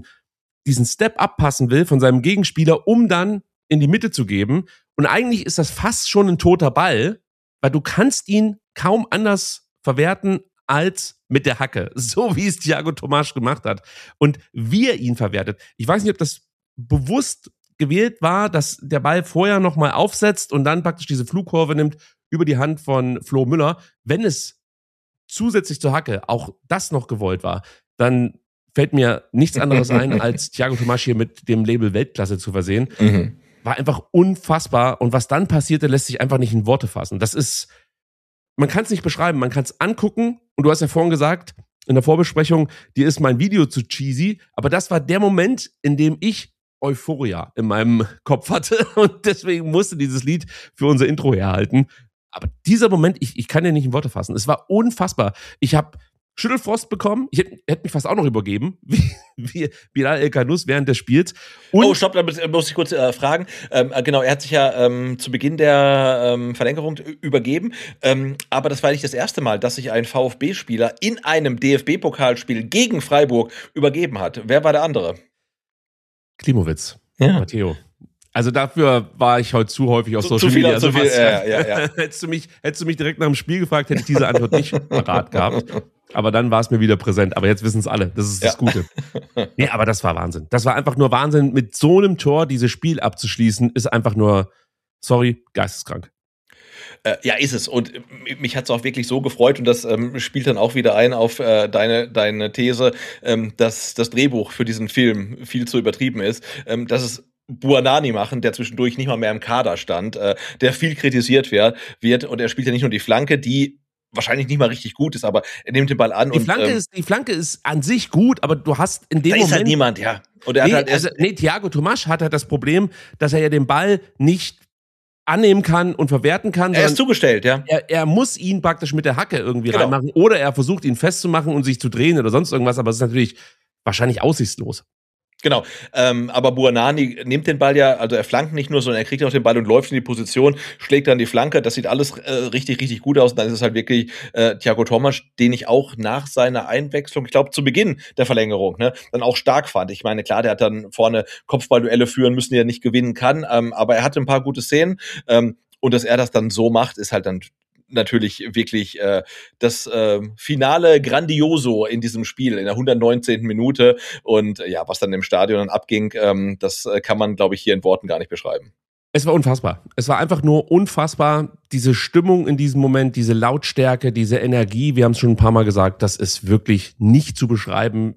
Step abpassen will von seinem Gegenspieler, um dann in die Mitte zu geben. Und eigentlich ist das fast schon ein toter Ball, weil du kannst ihn kaum anders verwerten als mit der Hacke, so wie es Thiago Tomasch gemacht hat und wie er ihn verwertet. Ich weiß nicht, ob das bewusst gewählt war, dass der Ball vorher nochmal aufsetzt und dann praktisch diese Flugkurve nimmt über die Hand von Flo Müller. Wenn es zusätzlich zur Hacke auch das noch gewollt war, dann fällt mir nichts anderes ein, als Thiago Tomasch hier mit dem Label Weltklasse zu versehen. War einfach unfassbar und was dann passierte, lässt sich einfach nicht in Worte fassen. Das ist, man kann es nicht beschreiben, man kann es angucken und du hast ja vorhin gesagt, in der Vorbesprechung, dir ist mein Video zu cheesy, aber das war der Moment, in dem ich Euphoria in meinem Kopf hatte und deswegen musste dieses Lied für unser Intro herhalten. Aber dieser Moment, ich kann den nicht in Worte fassen. Es war unfassbar. Ich habe Schüttelfrost bekommen. Ich hätte mich fast auch noch übergeben, wie Bilal El Kanous während des Spiels. Und stopp, da muss ich kurz fragen. Genau, er hat sich ja zu Beginn der Verlängerung übergeben. Aber das war nicht das erste Mal, dass sich ein VfB-Spieler in einem DFB-Pokalspiel gegen Freiburg übergeben hat. Wer war der andere? Klimowitz. Ja. Matteo. Also dafür war ich heute zu häufig auf Social Media. Zu viel. Hättest du mich direkt nach dem Spiel gefragt, hätte ich diese Antwort nicht parat gehabt. Aber dann war es mir wieder präsent. Aber jetzt wissen es alle. Das ist das Gute. Nee, aber das war Wahnsinn. Das war einfach nur Wahnsinn. Mit so einem Tor dieses Spiel abzuschließen, ist einfach nur, sorry, geisteskrank. Ja, ist es. Und mich hat es auch wirklich so gefreut. Und das spielt dann auch wieder ein auf deine These, dass das Drehbuch für diesen Film viel zu übertrieben ist. Dass es Bouanani machen, der zwischendurch nicht mal mehr im Kader stand, der viel kritisiert wird und er spielt ja nicht nur die Flanke, die wahrscheinlich nicht mal richtig gut ist, aber er nimmt den Ball an. Die Flanke ist an sich gut, aber du hast in dem da Moment... ist halt niemand, ja. Und Thiago Tomasch hat halt das Problem, dass er ja den Ball nicht annehmen kann und verwerten kann. Er ist zugestellt, ja. Er muss ihn praktisch mit der Hacke irgendwie reinmachen oder er versucht ihn festzumachen und sich zu drehen oder sonst irgendwas, aber es ist natürlich wahrscheinlich aussichtslos. Genau, aber Buonanni nimmt den Ball ja, also er flankt nicht nur, sondern er kriegt auch den Ball und läuft in die Position, schlägt dann die Flanke, das sieht alles richtig, richtig gut aus und dann ist es halt wirklich Thiago Tomasch, den ich auch nach seiner Einwechslung, ich glaube zu Beginn der Verlängerung, ne, dann auch stark fand. Ich meine, klar, der hat dann vorne Kopfballduelle führen müssen, die er nicht gewinnen kann, aber er hatte ein paar gute Szenen und dass er das dann so macht, ist halt dann natürlich wirklich das Finale Grandioso in diesem Spiel, in der 119. Minute und ja, was dann im Stadion dann abging, das kann man, glaube ich, hier in Worten gar nicht beschreiben. Es war unfassbar. Es war einfach nur unfassbar, diese Stimmung in diesem Moment, diese Lautstärke, diese Energie, wir haben es schon ein paar Mal gesagt, das ist wirklich nicht zu beschreiben.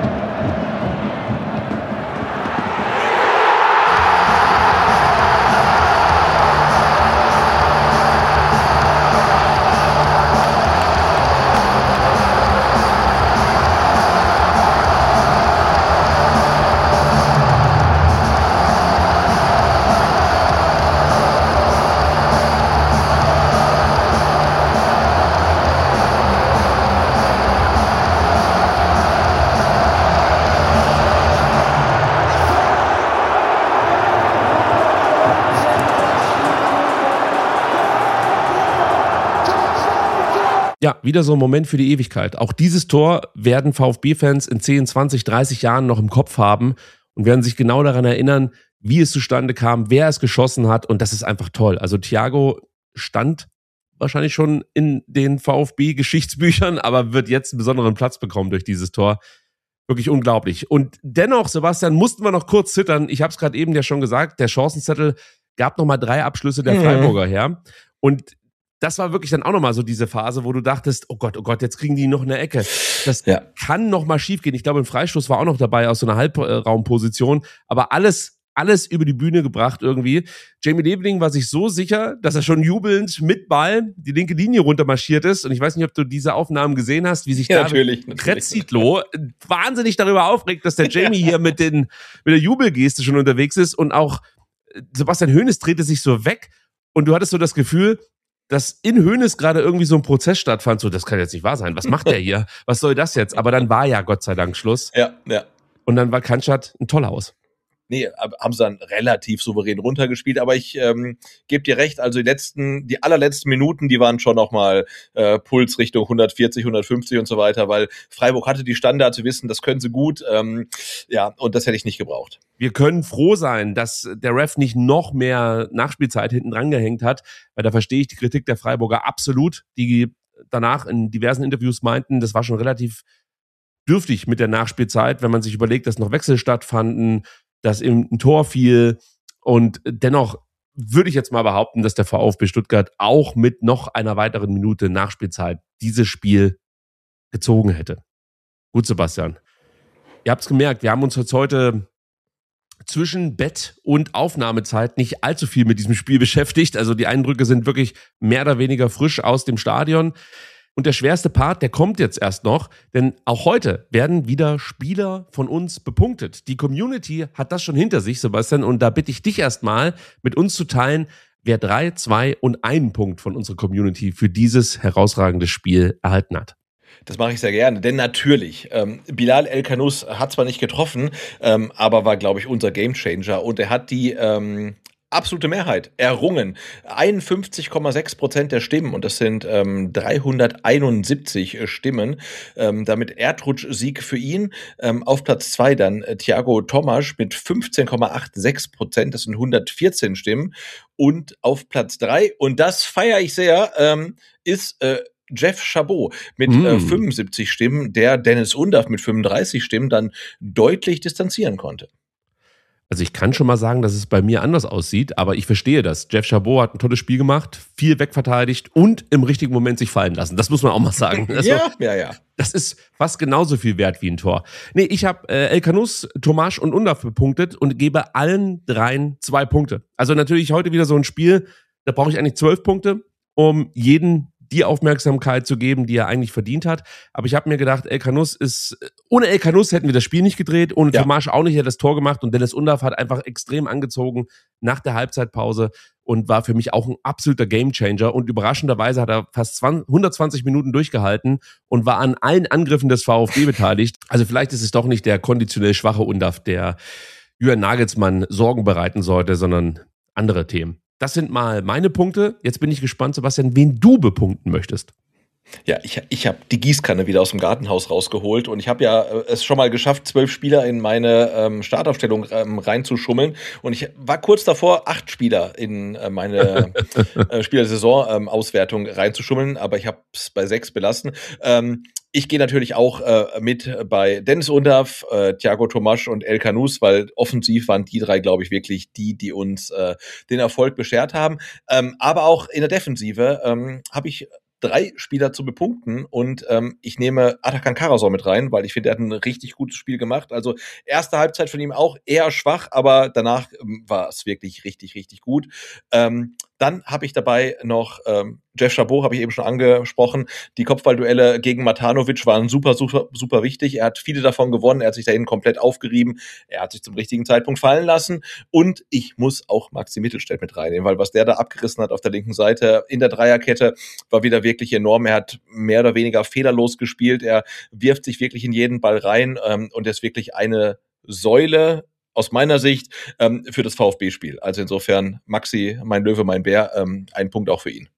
Ja, wieder so ein Moment für die Ewigkeit. Auch dieses Tor werden VfB-Fans in 10, 20, 30 Jahren noch im Kopf haben und werden sich genau daran erinnern, wie es zustande kam, wer es geschossen hat und das ist einfach toll. Also Thiago stand wahrscheinlich schon in den VfB-Geschichtsbüchern, aber wird jetzt einen besonderen Platz bekommen durch dieses Tor. Wirklich unglaublich. Und dennoch, Sebastian, mussten wir noch kurz zittern. Ich habe es gerade eben ja schon gesagt, der Chancenzettel gab nochmal 3 Abschlüsse der Freiburger her und das war wirklich dann auch nochmal so diese Phase, wo du dachtest, oh Gott, jetzt kriegen die noch eine Ecke. Das kann nochmal schief gehen. Ich glaube, ein Freistoß war auch noch dabei aus so einer Halbraumposition. Aber alles über die Bühne gebracht irgendwie. Jamie Leveling war sich so sicher, dass er schon jubelnd mit Ball die linke Linie runtermarschiert ist. Und ich weiß nicht, ob du diese Aufnahmen gesehen hast, wie sich natürlich. Kretzitlo wahnsinnig darüber aufregt, dass der Jamie hier mit der Jubelgeste schon unterwegs ist. Und auch Sebastian Hoeneß drehte sich so weg. Und du hattest so das Gefühl, dass in Hoeneß gerade irgendwie so ein Prozess stattfand, so, das kann jetzt nicht wahr sein, was macht der hier? Was soll das jetzt? Aber dann war ja Gott sei Dank Schluss. Ja. Und dann war Cannstatt ein Tollhaus. Nee, haben sie dann relativ souverän runtergespielt, aber ich gebe dir recht, also die allerletzten Minuten, die waren schon nochmal Puls Richtung 140, 150 und so weiter, weil Freiburg hatte die Standards, wir wissen, das können sie gut, und das hätte ich nicht gebraucht. Wir können froh sein, dass der Ref nicht noch mehr Nachspielzeit hinten dran gehängt hat, weil da verstehe ich die Kritik der Freiburger absolut, die danach in diversen Interviews meinten, das war schon relativ dürftig mit der Nachspielzeit, wenn man sich überlegt, dass noch Wechsel stattfanden, dass eben ein Tor fiel und dennoch würde ich jetzt mal behaupten, dass der VfB Stuttgart auch mit noch einer weiteren Minute Nachspielzeit dieses Spiel gezogen hätte. Gut, Sebastian. Ihr habt es gemerkt, wir haben uns jetzt heute zwischen Bett und Aufnahmezeit nicht allzu viel mit diesem Spiel beschäftigt. Also die Eindrücke sind wirklich mehr oder weniger frisch aus dem Stadion. Und der schwerste Part, der kommt jetzt erst noch, denn auch heute werden wieder Spieler von uns bepunktet. Die Community hat das schon hinter sich, Sebastian, und da bitte ich dich erstmal mit uns zu teilen, wer 3, 2 und 1 Punkt von unserer Community für dieses herausragende Spiel erhalten hat. Das mache ich sehr gerne, denn natürlich, Bilal El-Khanous hat zwar nicht getroffen, aber war, glaube ich, unser Gamechanger und er hat die absolute Mehrheit errungen. 51,6% der Stimmen und das sind 371 Stimmen. Damit Erdrutsch-Sieg für ihn. Auf Platz 2 dann Thiago Tomasch mit 15,86%. Das sind 114 Stimmen. Und auf Platz 3, und das feiere ich sehr, ist Jeff Chabot mit 75 Stimmen, der Dennis Undaff mit 35 Stimmen dann deutlich distanzieren konnte. Also ich kann schon mal sagen, dass es bei mir anders aussieht, aber ich verstehe das. Jeff Chabot hat ein tolles Spiel gemacht, viel wegverteidigt und im richtigen Moment sich fallen lassen. Das muss man auch mal sagen. Also, ja. Das ist fast genauso viel wert wie ein Tor. Nee, ich habe El-Khanous, Tomasch und Undaff bepunktet und gebe allen 3 2 Punkte. Also natürlich heute wieder so ein Spiel, da brauche ich eigentlich 12 Punkte, um jeden die Aufmerksamkeit zu geben, die er eigentlich verdient hat. Aber ich habe mir gedacht, ohne El Canus hätten wir das Spiel nicht gedreht, ohne Tomasch auch nicht, er hat das Tor gemacht und Dennis Undaff hat einfach extrem angezogen nach der Halbzeitpause und war für mich auch ein absoluter Gamechanger. Und überraschenderweise hat er fast 120 Minuten durchgehalten und war an allen Angriffen des VfB beteiligt. Also vielleicht ist es doch nicht der konditionell schwache Undaff, der Julian Nagelsmann Sorgen bereiten sollte, sondern andere Themen. Das sind mal meine Punkte. Jetzt bin ich gespannt, Sebastian, wen du bepunkten möchtest. Ja, ich habe die Gießkanne wieder aus dem Gartenhaus rausgeholt und ich habe ja es schon mal geschafft, 12 Spieler in meine Startaufstellung reinzuschummeln und ich war kurz davor, 8 Spieler in meine Spielersaison-Auswertung reinzuschummeln, aber ich habe es bei 6 belassen. Ich gehe natürlich auch mit bei Dennis Undaff, Thiago Tomasch und El Canus, weil offensiv waren die 3, glaube ich, wirklich die uns den Erfolg beschert haben. Aber auch in der Defensive habe ich 3 Spieler zu bepunkten und ich nehme Atakan Karasor mit rein, weil ich finde, er hat ein richtig gutes Spiel gemacht. Also erste Halbzeit von ihm auch eher schwach, aber danach war es wirklich richtig, richtig gut. Dann habe ich dabei noch Jeff Chabot, habe ich eben schon angesprochen. Die Kopfballduelle gegen Matanovic waren super, super, super wichtig. Er hat viele davon gewonnen. Er hat sich dahin komplett aufgerieben. Er hat sich zum richtigen Zeitpunkt fallen lassen. Und ich muss auch Maxi Mittelstädt mit reinnehmen, weil was der da abgerissen hat auf der linken Seite in der Dreierkette, war wieder wirklich enorm. Er hat mehr oder weniger fehlerlos gespielt. Er wirft sich wirklich in jeden Ball rein und er ist wirklich eine Säule aus meiner Sicht für das VfB-Spiel. Also insofern, Maxi, mein Löwe, mein Bär, ein Punkt auch für ihn.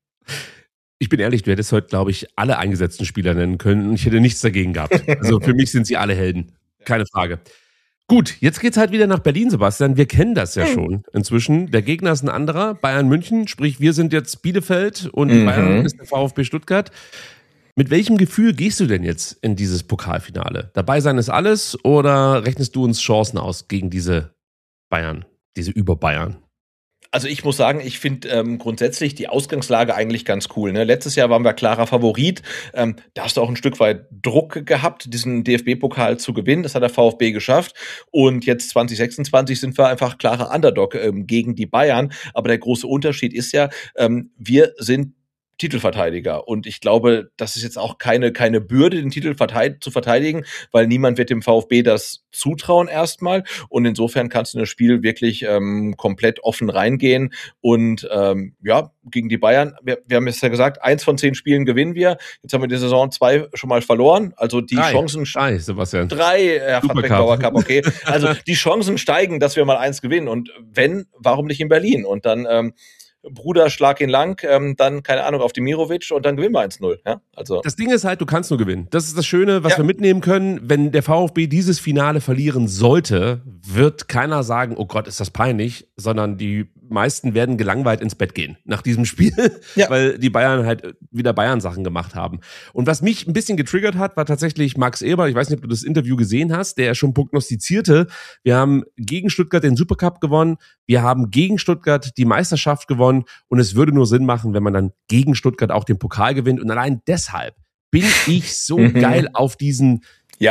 Ich bin ehrlich, du hättest heute, glaube ich, alle eingesetzten Spieler nennen können und ich hätte nichts dagegen gehabt. Also für mich sind sie alle Helden. Keine Frage. Gut, jetzt geht's halt wieder nach Berlin, Sebastian. Wir kennen das ja schon inzwischen. Der Gegner ist ein anderer, Bayern München. Sprich, wir sind jetzt Bielefeld und Bayern ist der VfB Stuttgart. Mit welchem Gefühl gehst du denn jetzt in dieses Pokalfinale? Dabei sein ist alles oder rechnest du uns Chancen aus gegen diese Bayern, diese Über-Bayern? Also ich muss sagen, ich finde grundsätzlich die Ausgangslage eigentlich ganz cool. Ne? Letztes Jahr waren wir klarer Favorit. Da hast du auch ein Stück weit Druck gehabt, diesen DFB-Pokal zu gewinnen. Das hat der VfB geschafft. Und jetzt 2026 sind wir einfach klarer Underdog gegen die Bayern. Aber der große Unterschied ist ja, wir sind Titelverteidiger. Und ich glaube, das ist jetzt auch keine Bürde, den Titel zu verteidigen, weil niemand wird dem VfB das zutrauen erstmal. Und insofern kannst du in das Spiel wirklich komplett offen reingehen. Und gegen die Bayern, wir haben es ja gesagt, 1 von 10 Spielen gewinnen wir. Jetzt haben wir die Saison 2 schon mal verloren. Also die Chancen... 3, Sebastian. 3, Herr Beckenbauer Cup, okay. Also die Chancen steigen, dass wir mal 1 gewinnen. Und wenn, warum nicht in Berlin? Und dann... Bruder, schlag ihn lang, dann, keine Ahnung, auf Demirovic und dann gewinnen wir 1-0. Ja? Also. Das Ding ist halt, du kannst nur gewinnen. Das ist das Schöne, was wir mitnehmen können. Wenn der VfB dieses Finale verlieren sollte, wird keiner sagen, oh Gott, ist das peinlich, sondern die meisten werden gelangweilt ins Bett gehen nach diesem Spiel, weil die Bayern halt wieder Bayern-Sachen gemacht haben. Und was mich ein bisschen getriggert hat, war tatsächlich Max Eberl. Ich weiß nicht, ob du das Interview gesehen hast, der schon prognostizierte, wir haben gegen Stuttgart den Supercup gewonnen, wir haben gegen Stuttgart die Meisterschaft gewonnen und es würde nur Sinn machen, wenn man dann gegen Stuttgart auch den Pokal gewinnt. Und allein deshalb bin ich so geil auf diesen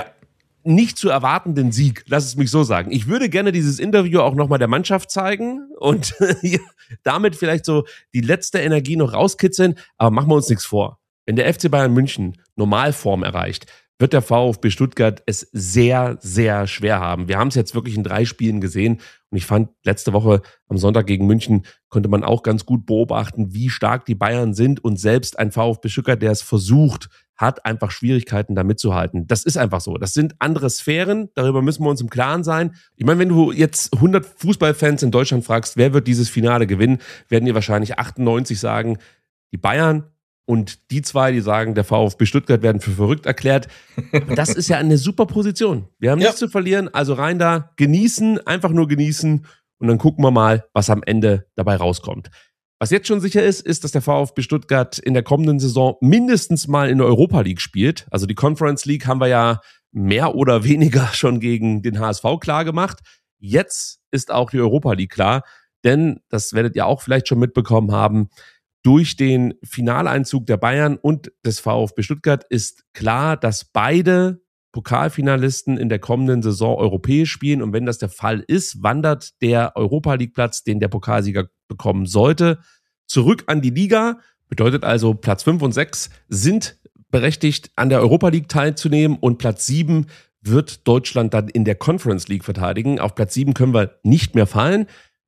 nicht zu erwartenden Sieg. Lass es mich so sagen. Ich würde gerne dieses Interview auch nochmal der Mannschaft zeigen und damit vielleicht so die letzte Energie noch rauskitzeln. Aber machen wir uns nichts vor. Wenn der FC Bayern München Normalform erreicht, wird der VfB Stuttgart es sehr, sehr schwer haben. Wir haben es jetzt wirklich in 3 Spielen gesehen und ich fand, letzte Woche am Sonntag gegen München konnte man auch ganz gut beobachten, wie stark die Bayern sind und selbst ein VfB Stuttgart, der es versucht, hat einfach Schwierigkeiten, da mitzuhalten. Das ist einfach so. Das sind andere Sphären, darüber müssen wir uns im Klaren sein. Ich meine, wenn du jetzt 100 Fußballfans in Deutschland fragst, wer wird dieses Finale gewinnen, werden dir wahrscheinlich 98 sagen, die Bayern. Und die 2, die sagen, der VfB Stuttgart, werden für verrückt erklärt. Das ist ja eine super Position. Wir haben nichts zu verlieren, also rein da, genießen, einfach nur genießen und dann gucken wir mal, was am Ende dabei rauskommt. Was jetzt schon sicher ist, ist, dass der VfB Stuttgart in der kommenden Saison mindestens mal in der Europa League spielt. Also die Conference League haben wir ja mehr oder weniger schon gegen den HSV klar gemacht. Jetzt ist auch die Europa League klar, denn, das werdet ihr auch vielleicht schon mitbekommen haben, durch den Finaleinzug der Bayern und des VfB Stuttgart ist klar, dass beide Pokalfinalisten in der kommenden Saison europäisch spielen. Und wenn das der Fall ist, wandert der Europa-League-Platz, den der Pokalsieger bekommen sollte, zurück an die Liga. Bedeutet also, Platz 5 und 6 sind berechtigt, an der Europa League teilzunehmen und Platz 7 wird Deutschland dann in der Conference League verteidigen. Auf Platz 7 können wir nicht mehr fallen.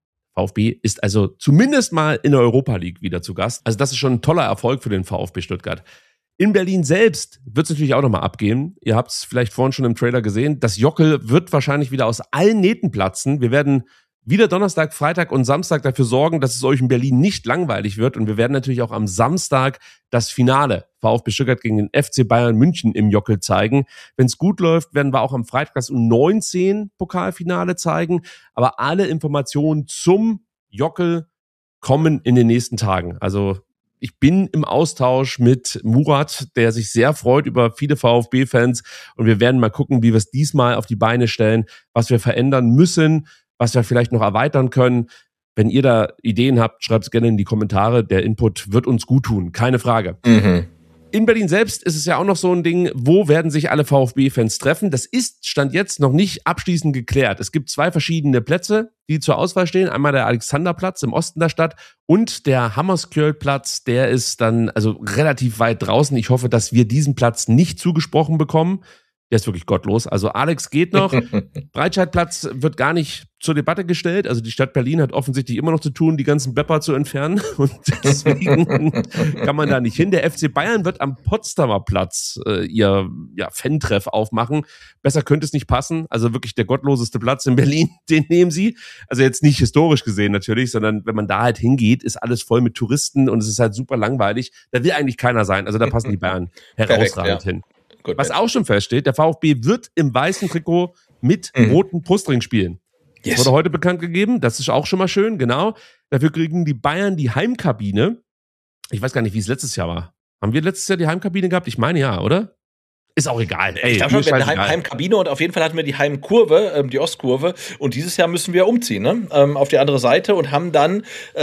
VfB ist also zumindest mal in der Europa League wieder zu Gast. Also das ist schon ein toller Erfolg für den VfB Stuttgart. In Berlin selbst wird es natürlich auch nochmal abgehen. Ihr habt es vielleicht vorhin schon im Trailer gesehen. Das Jockel wird wahrscheinlich wieder aus allen Nähten platzen. Wir werden wieder Donnerstag, Freitag und Samstag dafür sorgen, dass es euch in Berlin nicht langweilig wird. Und wir werden natürlich auch am Samstag das Finale VfB Stuttgart gegen den FC Bayern München im Jockel zeigen. Wenn es gut läuft, werden wir auch am Freitag das U19 Pokalfinale zeigen. Aber alle Informationen zum Jockel kommen in den nächsten Tagen. Also ich bin im Austausch mit Murat, der sich sehr freut über viele VfB-Fans. Und wir werden mal gucken, wie wir es diesmal auf die Beine stellen, was wir verändern müssen, was wir vielleicht noch erweitern können. Wenn ihr da Ideen habt, schreibt es gerne in die Kommentare. Der Input wird uns gut tun, keine Frage. In Berlin selbst ist es ja auch noch so ein Ding, wo werden sich alle VfB-Fans treffen? Das ist, Stand jetzt, noch nicht abschließend geklärt. Es gibt 2 verschiedene Plätze, die zur Auswahl stehen. Einmal der Alexanderplatz im Osten der Stadt und der Hammerskjöld-Platz, der ist dann also relativ weit draußen. Ich hoffe, dass wir diesen Platz nicht zugesprochen bekommen. Der ist wirklich gottlos. Also Alex geht noch. Breitscheidplatz wird gar nicht zur Debatte gestellt. Also die Stadt Berlin hat offensichtlich immer noch zu tun, die ganzen Bepper zu entfernen. Und deswegen kann man da nicht hin. Der FC Bayern wird am Potsdamer Platz ihr Fan-Treff aufmachen. Besser könnte es nicht passen. Also wirklich der gottloseste Platz in Berlin, den nehmen sie. Also jetzt nicht historisch gesehen natürlich, sondern wenn man da halt hingeht, ist alles voll mit Touristen und es ist halt super langweilig. Da will eigentlich keiner sein. Also da passen die Bayern herausragend hin. Gut, was auch schon feststeht, der VfB wird im weißen Trikot mit roten Brustring spielen. Yes. Das wurde heute bekannt gegeben. Das ist auch schon mal schön, genau. Dafür kriegen die Bayern die Heimkabine. Ich weiß gar nicht, wie es letztes Jahr war. Haben wir letztes Jahr die Heimkabine gehabt? Ich meine ja, oder? Ist auch egal. Ey, ich glaube schon, wir hatten eine Heimkabine und auf jeden Fall hatten wir die Heimkurve, die Ostkurve. Und dieses Jahr müssen wir umziehen, ne? Auf die andere Seite und haben dann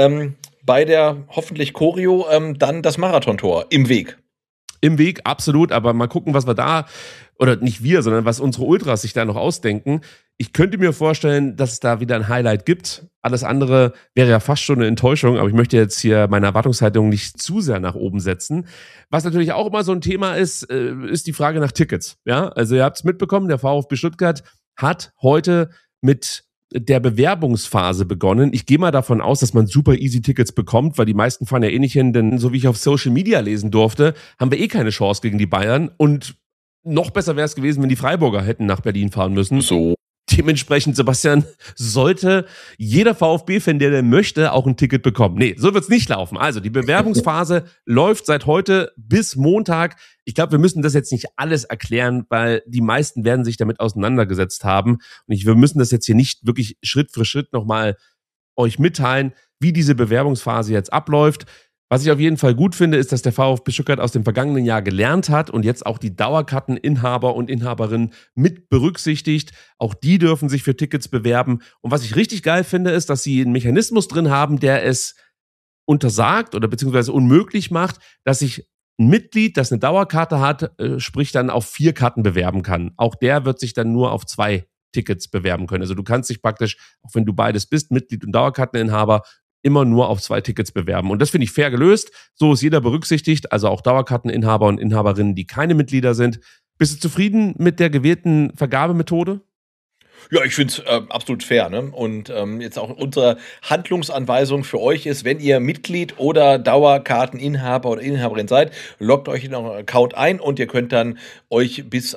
bei der hoffentlich Choreo dann das Marathontor im Weg. Im Weg, absolut, aber mal gucken, was wir da, oder nicht wir, sondern was unsere Ultras sich da noch ausdenken. Ich könnte mir vorstellen, dass es da wieder ein Highlight gibt. Alles andere wäre ja fast schon eine Enttäuschung, aber ich möchte jetzt hier meine Erwartungshaltung nicht zu sehr nach oben setzen. Was natürlich auch immer so ein Thema ist, ist die Frage nach Tickets. Ja, also ihr habt es mitbekommen, der VfB Stuttgart hat heute mit der Bewerbungsphase begonnen. Ich gehe mal davon aus, dass man super easy Tickets bekommt, weil die meisten fahren ja eh nicht hin, denn so wie ich auf Social Media lesen durfte, haben wir eh keine Chance gegen die Bayern und noch besser wäre es gewesen, wenn die Freiburger hätten nach Berlin fahren müssen. So. Dementsprechend, Sebastian, sollte jeder VfB-Fan, der möchte, auch ein Ticket bekommen. Nee, so wird's nicht laufen. Also, die Bewerbungsphase läuft seit heute bis Montag. Ich glaube, wir müssen das jetzt nicht alles erklären, weil die meisten werden sich damit auseinandergesetzt haben. Und wir müssen das jetzt hier nicht wirklich Schritt für Schritt nochmal euch mitteilen, wie diese Bewerbungsphase jetzt abläuft. Was ich auf jeden Fall gut finde, ist, dass der VfB Stuttgart aus dem vergangenen Jahr gelernt hat und jetzt auch die Dauerkarteninhaber und Inhaberinnen mit berücksichtigt. Auch die dürfen sich für Tickets bewerben. Und was ich richtig geil finde, ist, dass sie einen Mechanismus drin haben, der es untersagt oder beziehungsweise unmöglich macht, dass sich ein Mitglied, das eine Dauerkarte hat, sprich dann auf 4 Karten bewerben kann. Auch der wird sich dann nur auf 2 Tickets bewerben können. Also du kannst dich praktisch, auch wenn du beides bist, Mitglied und Dauerkarteninhaber, immer nur auf 2 Tickets bewerben. Und das finde ich fair gelöst. So ist jeder berücksichtigt, also auch Dauerkarteninhaber und Inhaberinnen, die keine Mitglieder sind. Bist du zufrieden mit der gewählten Vergabemethode? Ja, ich finde es absolut fair, ne? Und jetzt auch unsere Handlungsanweisung für euch ist, wenn ihr Mitglied oder Dauerkarteninhaber oder Inhaberin seid, loggt euch in euren Account ein und ihr könnt dann euch bis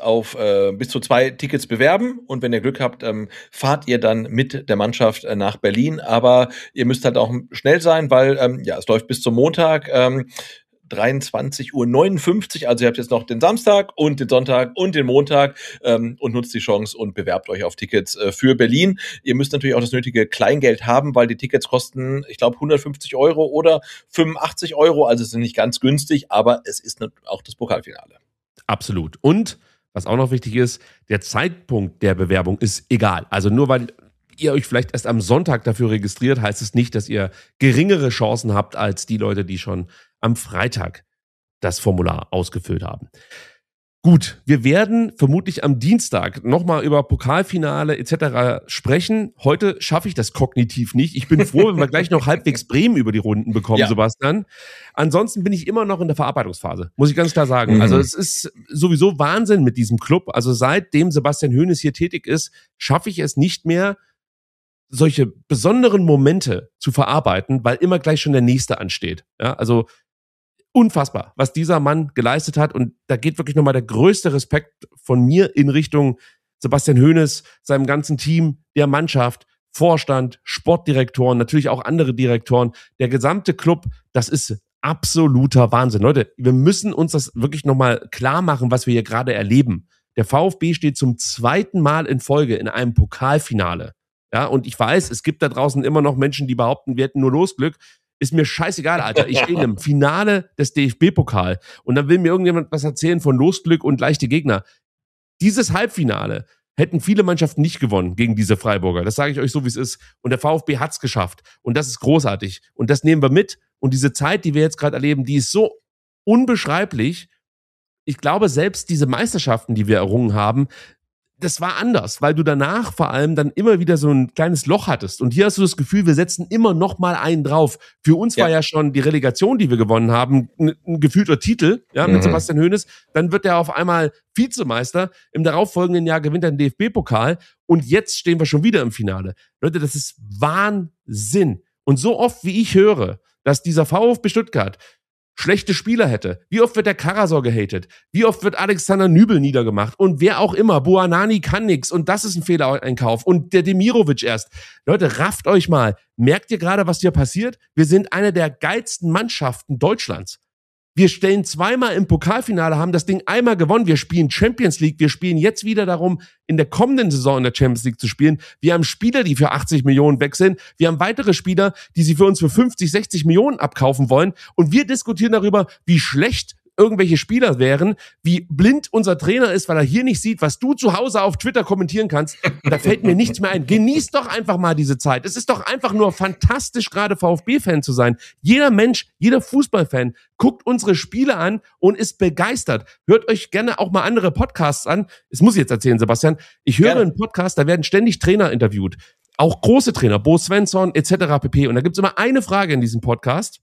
zu 2 Tickets bewerben. Und wenn ihr Glück habt, fahrt ihr dann mit der Mannschaft nach Berlin. Aber ihr müsst halt auch schnell sein, weil es läuft bis zum Montag. 23:59 Uhr, also ihr habt jetzt noch den Samstag und den Sonntag und den Montag und nutzt die Chance und bewerbt euch auf Tickets für Berlin. Ihr müsst natürlich auch das nötige Kleingeld haben, weil die Tickets kosten, ich glaube, 150 Euro oder 85 Euro, also es ist nicht ganz günstig, aber es ist auch das Pokalfinale. Absolut. Und, was auch noch wichtig ist, der Zeitpunkt der Bewerbung ist egal. Also nur weil ihr euch vielleicht erst am Sonntag dafür registriert, heißt es nicht, dass ihr geringere Chancen habt als die Leute, die schon am Freitag das Formular ausgefüllt haben. Gut, wir werden vermutlich am Dienstag nochmal über Pokalfinale etc. sprechen. Heute schaffe ich das kognitiv nicht. Ich bin froh, wenn wir gleich noch halbwegs Bremen über die Runden bekommen, Sebastian. Ansonsten bin ich immer noch in der Verarbeitungsphase, muss ich ganz klar sagen. Also es ist sowieso Wahnsinn mit diesem Club. Also seitdem Sebastian Hoeneß hier tätig ist, schaffe ich es nicht mehr, solche besonderen Momente zu verarbeiten, weil immer gleich schon der nächste ansteht. Ja, also unfassbar, was dieser Mann geleistet hat. Und da geht wirklich nochmal der größte Respekt von mir in Richtung Sebastian Hoeneß, seinem ganzen Team, der Mannschaft, Vorstand, Sportdirektoren, natürlich auch andere Direktoren. Der gesamte Club, das ist absoluter Wahnsinn. Leute, wir müssen uns das wirklich nochmal klar machen, was wir hier gerade erleben. Der VfB steht zum 2. Mal in Folge in einem Pokalfinale. Ja, und ich weiß, es gibt da draußen immer noch Menschen, die behaupten, wir hätten nur Losglück. Ist mir scheißegal, Alter. Ich stehe in einem Finale des DFB-Pokal und dann will mir irgendjemand was erzählen von Losglück und leichte Gegner. Dieses Halbfinale hätten viele Mannschaften nicht gewonnen gegen diese Freiburger. Das sage ich euch so, wie es ist. Und der VfB hat's geschafft. Und das ist großartig. Und das nehmen wir mit. Und diese Zeit, die wir jetzt gerade erleben, die ist so unbeschreiblich. Ich glaube, selbst diese Meisterschaften, die wir errungen haben, das war anders, weil du danach vor allem dann immer wieder so ein kleines Loch hattest. Und hier hast du das Gefühl, wir setzen immer noch mal einen drauf. Für uns war ja schon die Relegation, die wir gewonnen haben, ein gefühlter Titel, ja, mit Sebastian Hoeneß. Dann wird er auf einmal Vizemeister. Im darauffolgenden Jahr gewinnt er den DFB-Pokal. Und jetzt stehen wir schon wieder im Finale. Leute, das ist Wahnsinn. Und so oft, wie ich höre, dass dieser VfB Stuttgart schlechte Spieler hätte. Wie oft wird der Karasor gehatet? Wie oft wird Alexander Nübel niedergemacht? Und wer auch immer. Buonanni kann nix. Und das ist ein Fehlereinkauf. Und der Demirovic erst. Leute, rafft euch mal. Merkt ihr gerade, was hier passiert? Wir sind eine der geilsten Mannschaften Deutschlands. Wir stellen zweimal im Pokalfinale, haben das Ding einmal gewonnen. Wir spielen Champions League. Wir spielen jetzt wieder darum, in der kommenden Saison in der Champions League zu spielen. Wir haben Spieler, die für 80 Millionen weg sind. Wir haben weitere Spieler, die sie für uns für 50, 60 Millionen abkaufen wollen. Und wir diskutieren darüber, wie schlecht irgendwelche Spieler wären, wie blind unser Trainer ist, weil er hier nicht sieht, was du zu Hause auf Twitter kommentieren kannst. Da fällt mir nichts mehr ein. Genießt doch einfach mal diese Zeit. Es ist doch einfach nur fantastisch, gerade VfB-Fan zu sein. Jeder Mensch, jeder Fußballfan guckt unsere Spiele an und ist begeistert. Hört euch gerne auch mal andere Podcasts an. Das muss ich jetzt erzählen, Sebastian. Ich höre einen Podcast, da werden ständig Trainer interviewt. Auch große Trainer, Bo Svensson etc. pp. Und da gibt es immer eine Frage in diesem Podcast,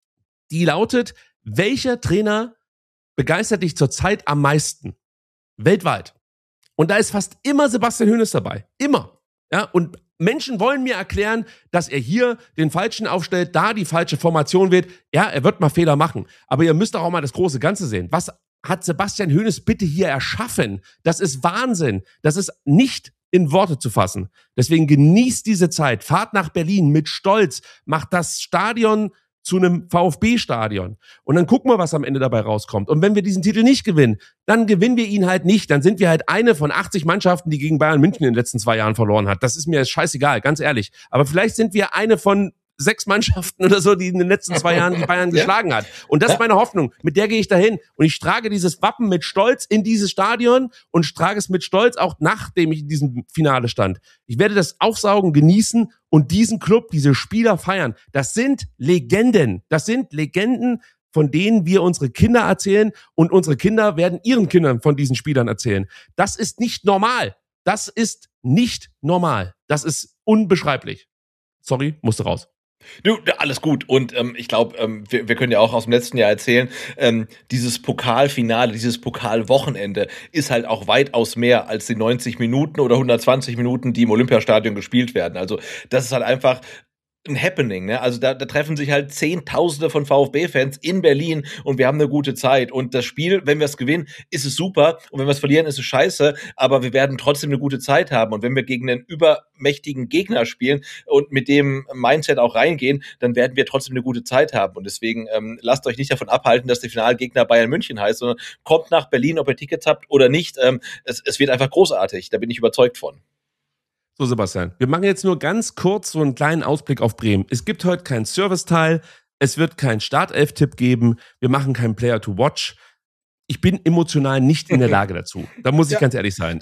die lautet: Welcher Trainer begeistert dich zurzeit am meisten? Weltweit. Und da ist fast immer Sebastian Hoeneß dabei. Immer. Ja, und Menschen wollen mir erklären, dass er hier den Falschen aufstellt, da die falsche Formation wird. Ja, er wird mal Fehler machen. Aber ihr müsst auch mal das große Ganze sehen. Was hat Sebastian Hoeneß bitte hier erschaffen? Das ist Wahnsinn. Das ist nicht in Worte zu fassen. Deswegen genießt diese Zeit. Fahrt nach Berlin mit Stolz. Macht das Stadion zu einem VfB-Stadion. Und dann gucken wir, was am Ende dabei rauskommt. Und wenn wir diesen Titel nicht gewinnen, dann gewinnen wir ihn halt nicht. Dann sind wir halt eine von 80 Mannschaften, die gegen Bayern München in den letzten 2 Jahren verloren hat. Das ist mir scheißegal, ganz ehrlich. Aber vielleicht sind wir eine von 6 Mannschaften oder so, die in den letzten 2 Jahren die Bayern geschlagen hat. Und das ist meine Hoffnung. Mit der gehe ich dahin. Und ich trage dieses Wappen mit Stolz in dieses Stadion und trage es mit Stolz auch nachdem ich in diesem Finale stand. Ich werde das aufsaugen, genießen und diesen Club, diese Spieler feiern. Das sind Legenden. Das sind Legenden, von denen wir unsere Kinder erzählen und unsere Kinder werden ihren Kindern von diesen Spielern erzählen. Das ist nicht normal. Das ist nicht normal. Das ist unbeschreiblich. Sorry, musste raus. Du, alles gut. Und ich glaube, wir können ja auch aus dem letzten Jahr erzählen, dieses Pokalfinale, dieses Pokalwochenende ist halt auch weitaus mehr als die 90 Minuten oder 120 Minuten, die im Olympiastadion gespielt werden. Also das ist halt einfach ein Happening, ne? Also da treffen sich halt Zehntausende von VfB-Fans in Berlin und wir haben eine gute Zeit. Und das Spiel, wenn wir es gewinnen, ist es super. Und wenn wir es verlieren, ist es scheiße. Aber wir werden trotzdem eine gute Zeit haben. Und wenn wir gegen einen übermächtigen Gegner spielen und mit dem Mindset auch reingehen, dann werden wir trotzdem eine gute Zeit haben. Und deswegen lasst euch nicht davon abhalten, dass der Finalgegner Bayern München heißt, sondern kommt nach Berlin, ob ihr Tickets habt oder nicht. Es wird einfach großartig. Da bin ich überzeugt von. So, Sebastian, wir machen jetzt nur ganz kurz so einen kleinen Ausblick auf Bremen. Es gibt heute keinen Serviceteil, es wird keinen Startelf-Tipp geben, wir machen keinen Player to Watch. Ich bin emotional nicht in der Lage dazu. Da muss ich ganz ehrlich sein.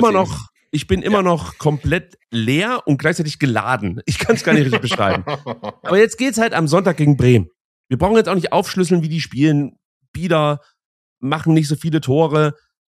Ich bin immer noch komplett leer und gleichzeitig geladen. Ich kann es gar nicht richtig beschreiben. Aber jetzt geht's halt am Sonntag gegen Bremen. Wir brauchen jetzt auch nicht aufschlüsseln, wie die spielen. Bieder machen nicht so viele Tore.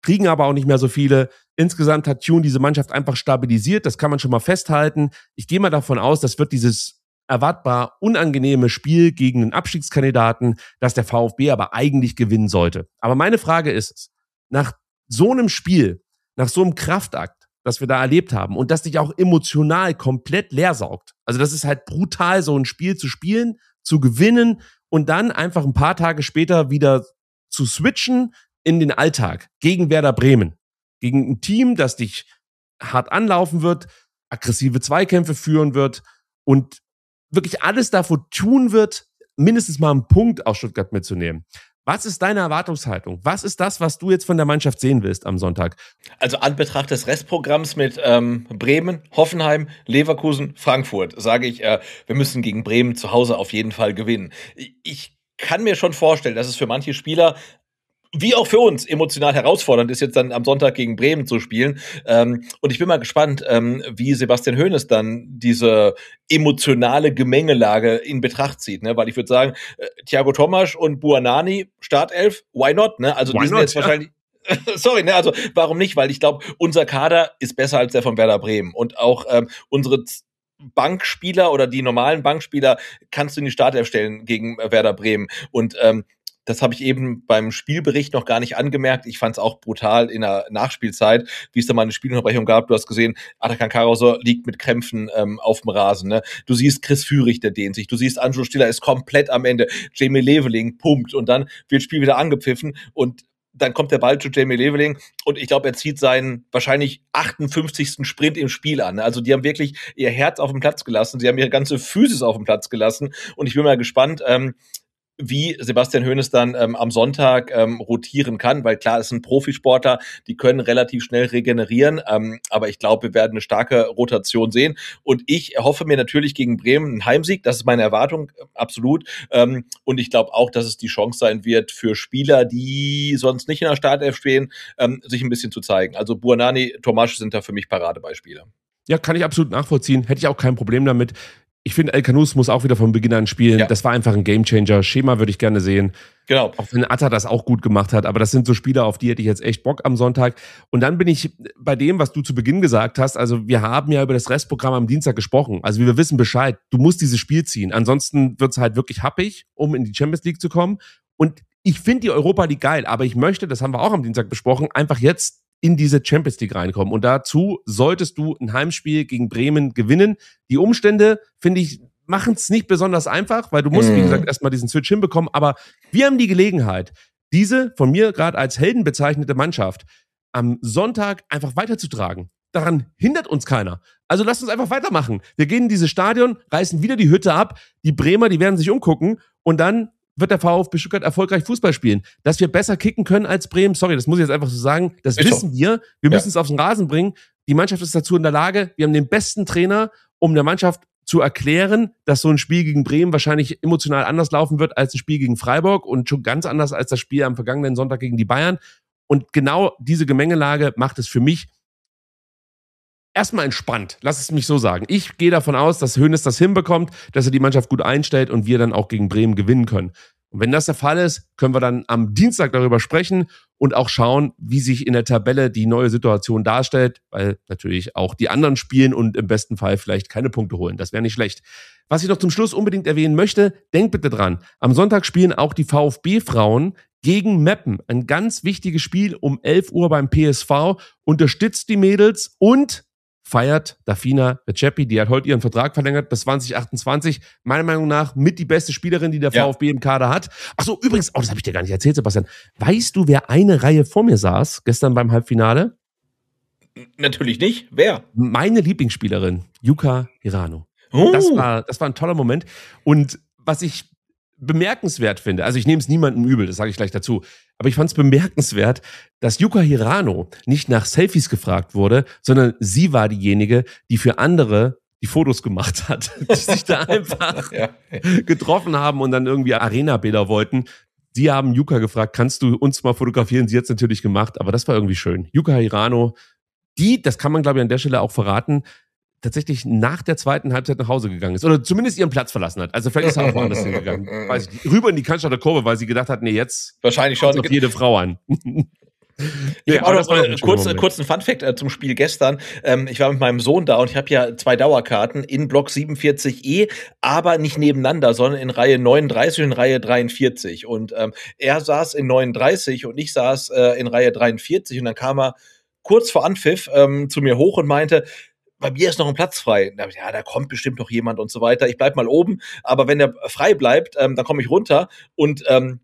kriegen aber auch nicht mehr so viele. Insgesamt hat Tune diese Mannschaft einfach stabilisiert, das kann man schon mal festhalten. Ich gehe mal davon aus, das wird dieses erwartbar unangenehme Spiel gegen einen Abstiegskandidaten, dass der VfB aber eigentlich gewinnen sollte. Aber meine Frage ist es, nach so einem Spiel, nach so einem Kraftakt, das wir da erlebt haben und das dich auch emotional komplett leersaugt. Also das ist halt brutal, so ein Spiel zu spielen, zu gewinnen und dann einfach ein paar Tage später wieder zu switchen in den Alltag gegen Werder Bremen. Gegen ein Team, das dich hart anlaufen wird, aggressive Zweikämpfe führen wird und wirklich alles davor tun wird, mindestens mal einen Punkt aus Stuttgart mitzunehmen. Was ist deine Erwartungshaltung? Was ist das, was du jetzt von der Mannschaft sehen willst am Sonntag? Also an Betracht des Restprogramms mit Bremen, Hoffenheim, Leverkusen, Frankfurt, sage ich, wir müssen gegen Bremen zu Hause auf jeden Fall gewinnen. Ich kann mir schon vorstellen, dass es für manche Spieler wie auch für uns emotional herausfordernd ist, jetzt dann am Sonntag gegen Bremen zu spielen. Und ich bin mal gespannt, wie Sebastian Hoeneß dann diese emotionale Gemengelage in Betracht zieht. Ne? Weil ich würde sagen, Thiago Tomasch und Buonanni, Startelf, why not? Ne? Also die sind jetzt wahrscheinlich... Sorry, ne, also warum nicht? Weil ich glaube, unser Kader ist besser als der von Werder Bremen. Und auch unsere Bankspieler oder die normalen Bankspieler kannst du in die Startelf stellen gegen Werder Bremen. Und das habe ich eben beim Spielbericht noch gar nicht angemerkt. Ich fand es auch brutal in der Nachspielzeit, wie es da mal eine Spielunterbrechung gab. Du hast gesehen, Atakan Karasor liegt mit Krämpfen auf dem Rasen. Ne? Du siehst Chris Führig, der dehnt sich. Du siehst, Angelo Stiller ist komplett am Ende. Jamie Leveling pumpt und dann wird das Spiel wieder angepfiffen und dann kommt der Ball zu Jamie Leveling und ich glaube, er zieht seinen wahrscheinlich 58. Sprint im Spiel an. Also die haben wirklich ihr Herz auf den Platz gelassen. Sie haben ihre ganze Physis auf den Platz gelassen und ich bin mal gespannt, wie Sebastian Hoeneß dann am Sonntag rotieren kann, weil klar, es sind Profisportler, die können relativ schnell regenerieren, aber ich glaube, wir werden eine starke Rotation sehen und ich hoffe mir natürlich gegen Bremen einen Heimsieg, das ist meine Erwartung, absolut, und ich glaube auch, dass es die Chance sein wird für Spieler, die sonst nicht in der Startelf stehen, sich ein bisschen zu zeigen. Also Buonanni, Tomasch sind da für mich Paradebeispiele. Ja, kann ich absolut nachvollziehen, hätte ich auch kein Problem damit. Ich finde, El Kanous muss auch wieder von Beginn an spielen. Ja. Das war einfach ein Gamechanger. Schema würde ich gerne sehen. Genau. Auch wenn Atta das auch gut gemacht hat. Aber das sind so Spieler, auf die hätte ich jetzt echt Bock am Sonntag. Und dann bin ich bei dem, was du zu Beginn gesagt hast. Also wir haben ja über das Restprogramm am Dienstag gesprochen. Also wir wissen Bescheid. Du musst dieses Spiel ziehen. Ansonsten wird es halt wirklich happig, um in die Champions League zu kommen. Und ich finde die Europa League geil. Aber ich möchte, das haben wir auch am Dienstag besprochen, einfach jetzt in diese Champions League reinkommen. Und dazu solltest du ein Heimspiel gegen Bremen gewinnen. Die Umstände, finde ich, machen es nicht besonders einfach, weil du musst, wie gesagt, erstmal diesen Switch hinbekommen. Aber wir haben die Gelegenheit, diese von mir gerade als Helden bezeichnete Mannschaft am Sonntag einfach weiterzutragen. Daran hindert uns keiner. Also lasst uns einfach weitermachen. Wir gehen in dieses Stadion, reißen wieder die Hütte ab. Die Bremer, die werden sich umgucken. Und dann wird der VfB Stuttgart erfolgreich Fußball spielen. Dass wir besser kicken können als Bremen, sorry, das muss ich jetzt einfach so sagen, das wissen wir. Wir müssen es auf den Rasen bringen. Die Mannschaft ist dazu in der Lage. Wir haben den besten Trainer, um der Mannschaft zu erklären, dass so ein Spiel gegen Bremen wahrscheinlich emotional anders laufen wird als ein Spiel gegen Freiburg und schon ganz anders als das Spiel am vergangenen Sonntag gegen die Bayern. Und genau diese Gemengelage macht es für mich erstmal entspannt. Lass es mich so sagen. Ich gehe davon aus, dass Hoeneß das hinbekommt, dass er die Mannschaft gut einstellt und wir dann auch gegen Bremen gewinnen können. Und wenn das der Fall ist, können wir dann am Dienstag darüber sprechen und auch schauen, wie sich in der Tabelle die neue Situation darstellt, weil natürlich auch die anderen spielen und im besten Fall vielleicht keine Punkte holen. Das wäre nicht schlecht. Was ich noch zum Schluss unbedingt erwähnen möchte, denkt bitte dran, am Sonntag spielen auch die VfB-Frauen gegen Meppen. Ein ganz wichtiges Spiel um 11 Uhr beim PSV. Unterstützt die Mädels und feiert Dafina Recepi, die hat heute ihren Vertrag verlängert bis 2028. Meiner Meinung nach mit die beste Spielerin, die der VfB im Kader hat. Achso, übrigens, das habe ich dir gar nicht erzählt, Sebastian. Weißt du, wer eine Reihe vor mir saß gestern beim Halbfinale? Natürlich nicht. Wer? Meine Lieblingsspielerin, Yuka Hirano. Das war ein toller Moment. Und was ich bemerkenswert finde, also ich nehme es niemandem übel, das sage ich gleich dazu, aber ich fand es bemerkenswert, dass Yuka Hirano nicht nach Selfies gefragt wurde, sondern sie war diejenige, die für andere die Fotos gemacht hat, die sich da einfach getroffen haben und dann irgendwie Arena-Bilder wollten. Sie haben Yuka gefragt, kannst du uns mal fotografieren? Sie hat es natürlich gemacht, aber das war irgendwie schön. Yuka Hirano, die, das kann man glaube ich an der Stelle auch verraten, tatsächlich nach der zweiten Halbzeit nach Hause gegangen ist. Oder zumindest ihren Platz verlassen hat. Also vielleicht ist er auch woanders hingegangen. Weiß ich nicht. Rüber in die Cannstatter Kurve, weil sie gedacht hat, nee, jetzt wahrscheinlich schon auf jede Frau an. Ich habe auch noch mal einen Moment. kurzen Funfact zum Spiel gestern. Ich war mit meinem Sohn da und ich habe ja 2 Dauerkarten in Block 47E, aber nicht nebeneinander, sondern in Reihe 39 und in Reihe 43. Und er saß in 39 und ich saß in Reihe 43 und dann kam er kurz vor Anpfiff zu mir hoch und meinte, bei mir ist noch ein Platz frei. Ja, da kommt bestimmt noch jemand und so weiter. Ich bleib mal oben, aber wenn der frei bleibt, dann komme ich runter. Und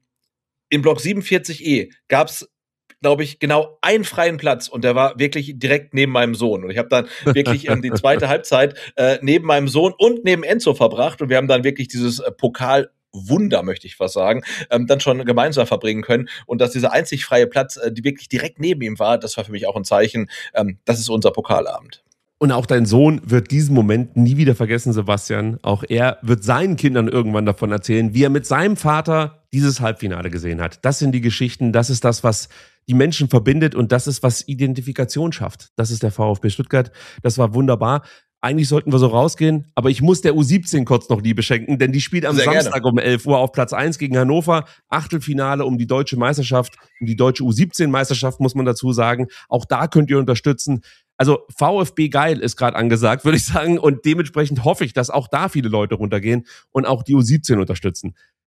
in Block 47E gab's, glaube ich, genau einen freien Platz und der war wirklich direkt neben meinem Sohn. Und ich habe dann wirklich die zweite Halbzeit neben meinem Sohn und neben Enzo verbracht und wir haben dann wirklich dieses Pokalwunder, möchte ich fast sagen, dann schon gemeinsam verbringen können. Und dass dieser einzig freie Platz, die wirklich direkt neben ihm war, das war für mich auch ein Zeichen, das ist unser Pokalabend. Und auch dein Sohn wird diesen Moment nie wieder vergessen, Sebastian. Auch er wird seinen Kindern irgendwann davon erzählen, wie er mit seinem Vater dieses Halbfinale gesehen hat. Das sind die Geschichten, das ist das, was die Menschen verbindet und das ist, was Identifikation schafft. Das ist der VfB Stuttgart. Das war wunderbar. Eigentlich sollten wir so rausgehen, aber ich muss der U17 kurz noch Liebe schenken, denn die spielt am Samstag um 11 Uhr auf Platz 1 gegen Hannover. Achtelfinale um die deutsche Meisterschaft, um die deutsche U17-Meisterschaft, muss man dazu sagen. Auch da könnt ihr unterstützen. Also VfB geil ist gerade angesagt, würde ich sagen. Und dementsprechend hoffe ich, dass auch da viele Leute runtergehen und auch die U17 unterstützen.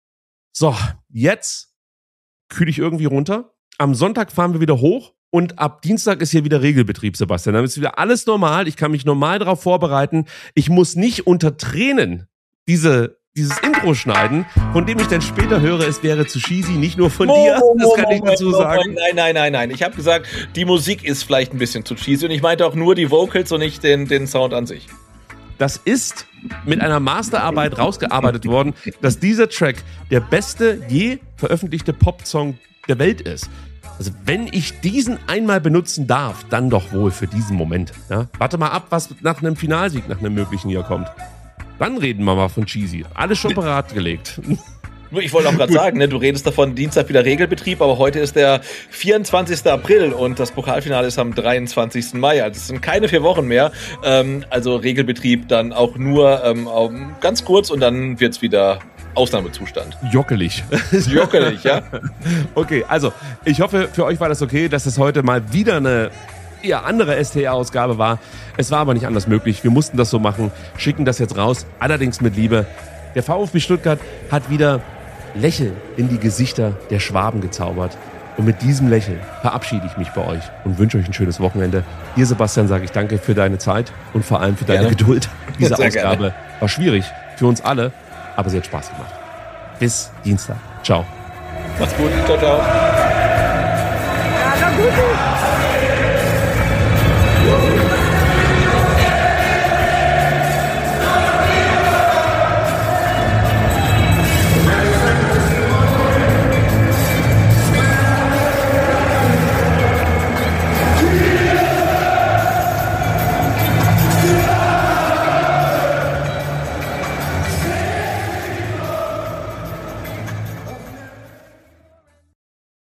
So, jetzt kühle ich irgendwie runter. Am Sonntag fahren wir wieder hoch. Und ab Dienstag ist hier wieder Regelbetrieb, Sebastian. Dann ist wieder alles normal. Ich kann mich normal darauf vorbereiten. Ich muss nicht unter Tränen dieses Intro schneiden, von dem ich dann später höre, es wäre zu cheesy, nicht nur von dir. Das kann ich dazu sagen. Nein. Ich habe gesagt, die Musik ist vielleicht ein bisschen zu cheesy und ich meinte auch nur die Vocals und nicht den Sound an sich. Das ist mit einer Masterarbeit rausgearbeitet worden, dass dieser Track der beste je veröffentlichte Popsong der Welt ist. Also wenn ich diesen einmal benutzen darf, dann doch wohl für diesen Moment. Ja? Warte mal ab, was nach einem Finalsieg, nach einem möglichen hier kommt. Dann reden wir mal von cheesy. Alles schon parat gelegt. Ich wollte auch gerade sagen, ne, du redest davon, Dienstag wieder Regelbetrieb, aber heute ist der 24. April und das Pokalfinale ist am 23. Mai. Also es sind keine 4 Wochen mehr. Also Regelbetrieb dann auch nur ganz kurz und dann wird's wieder Ausnahmezustand. Jockelig. Jockelig, ja. Okay, also ich hoffe, für euch war das okay, dass es heute mal wieder eine eher andere STR-Ausgabe war. Es war aber nicht anders möglich. Wir mussten das so machen, schicken das jetzt raus, allerdings mit Liebe. Der VfB Stuttgart hat wieder Lächeln in die Gesichter der Schwaben gezaubert. Und mit diesem Lächeln verabschiede ich mich bei euch und wünsche euch ein schönes Wochenende. Dir, Sebastian, sage ich danke für deine Zeit und vor allem für deine Geduld. Diese Ausgabe war schwierig für uns alle, aber sie hat Spaß gemacht. Bis Dienstag. Ciao. Macht's gut. Ciao, ciao. Ja, na gut.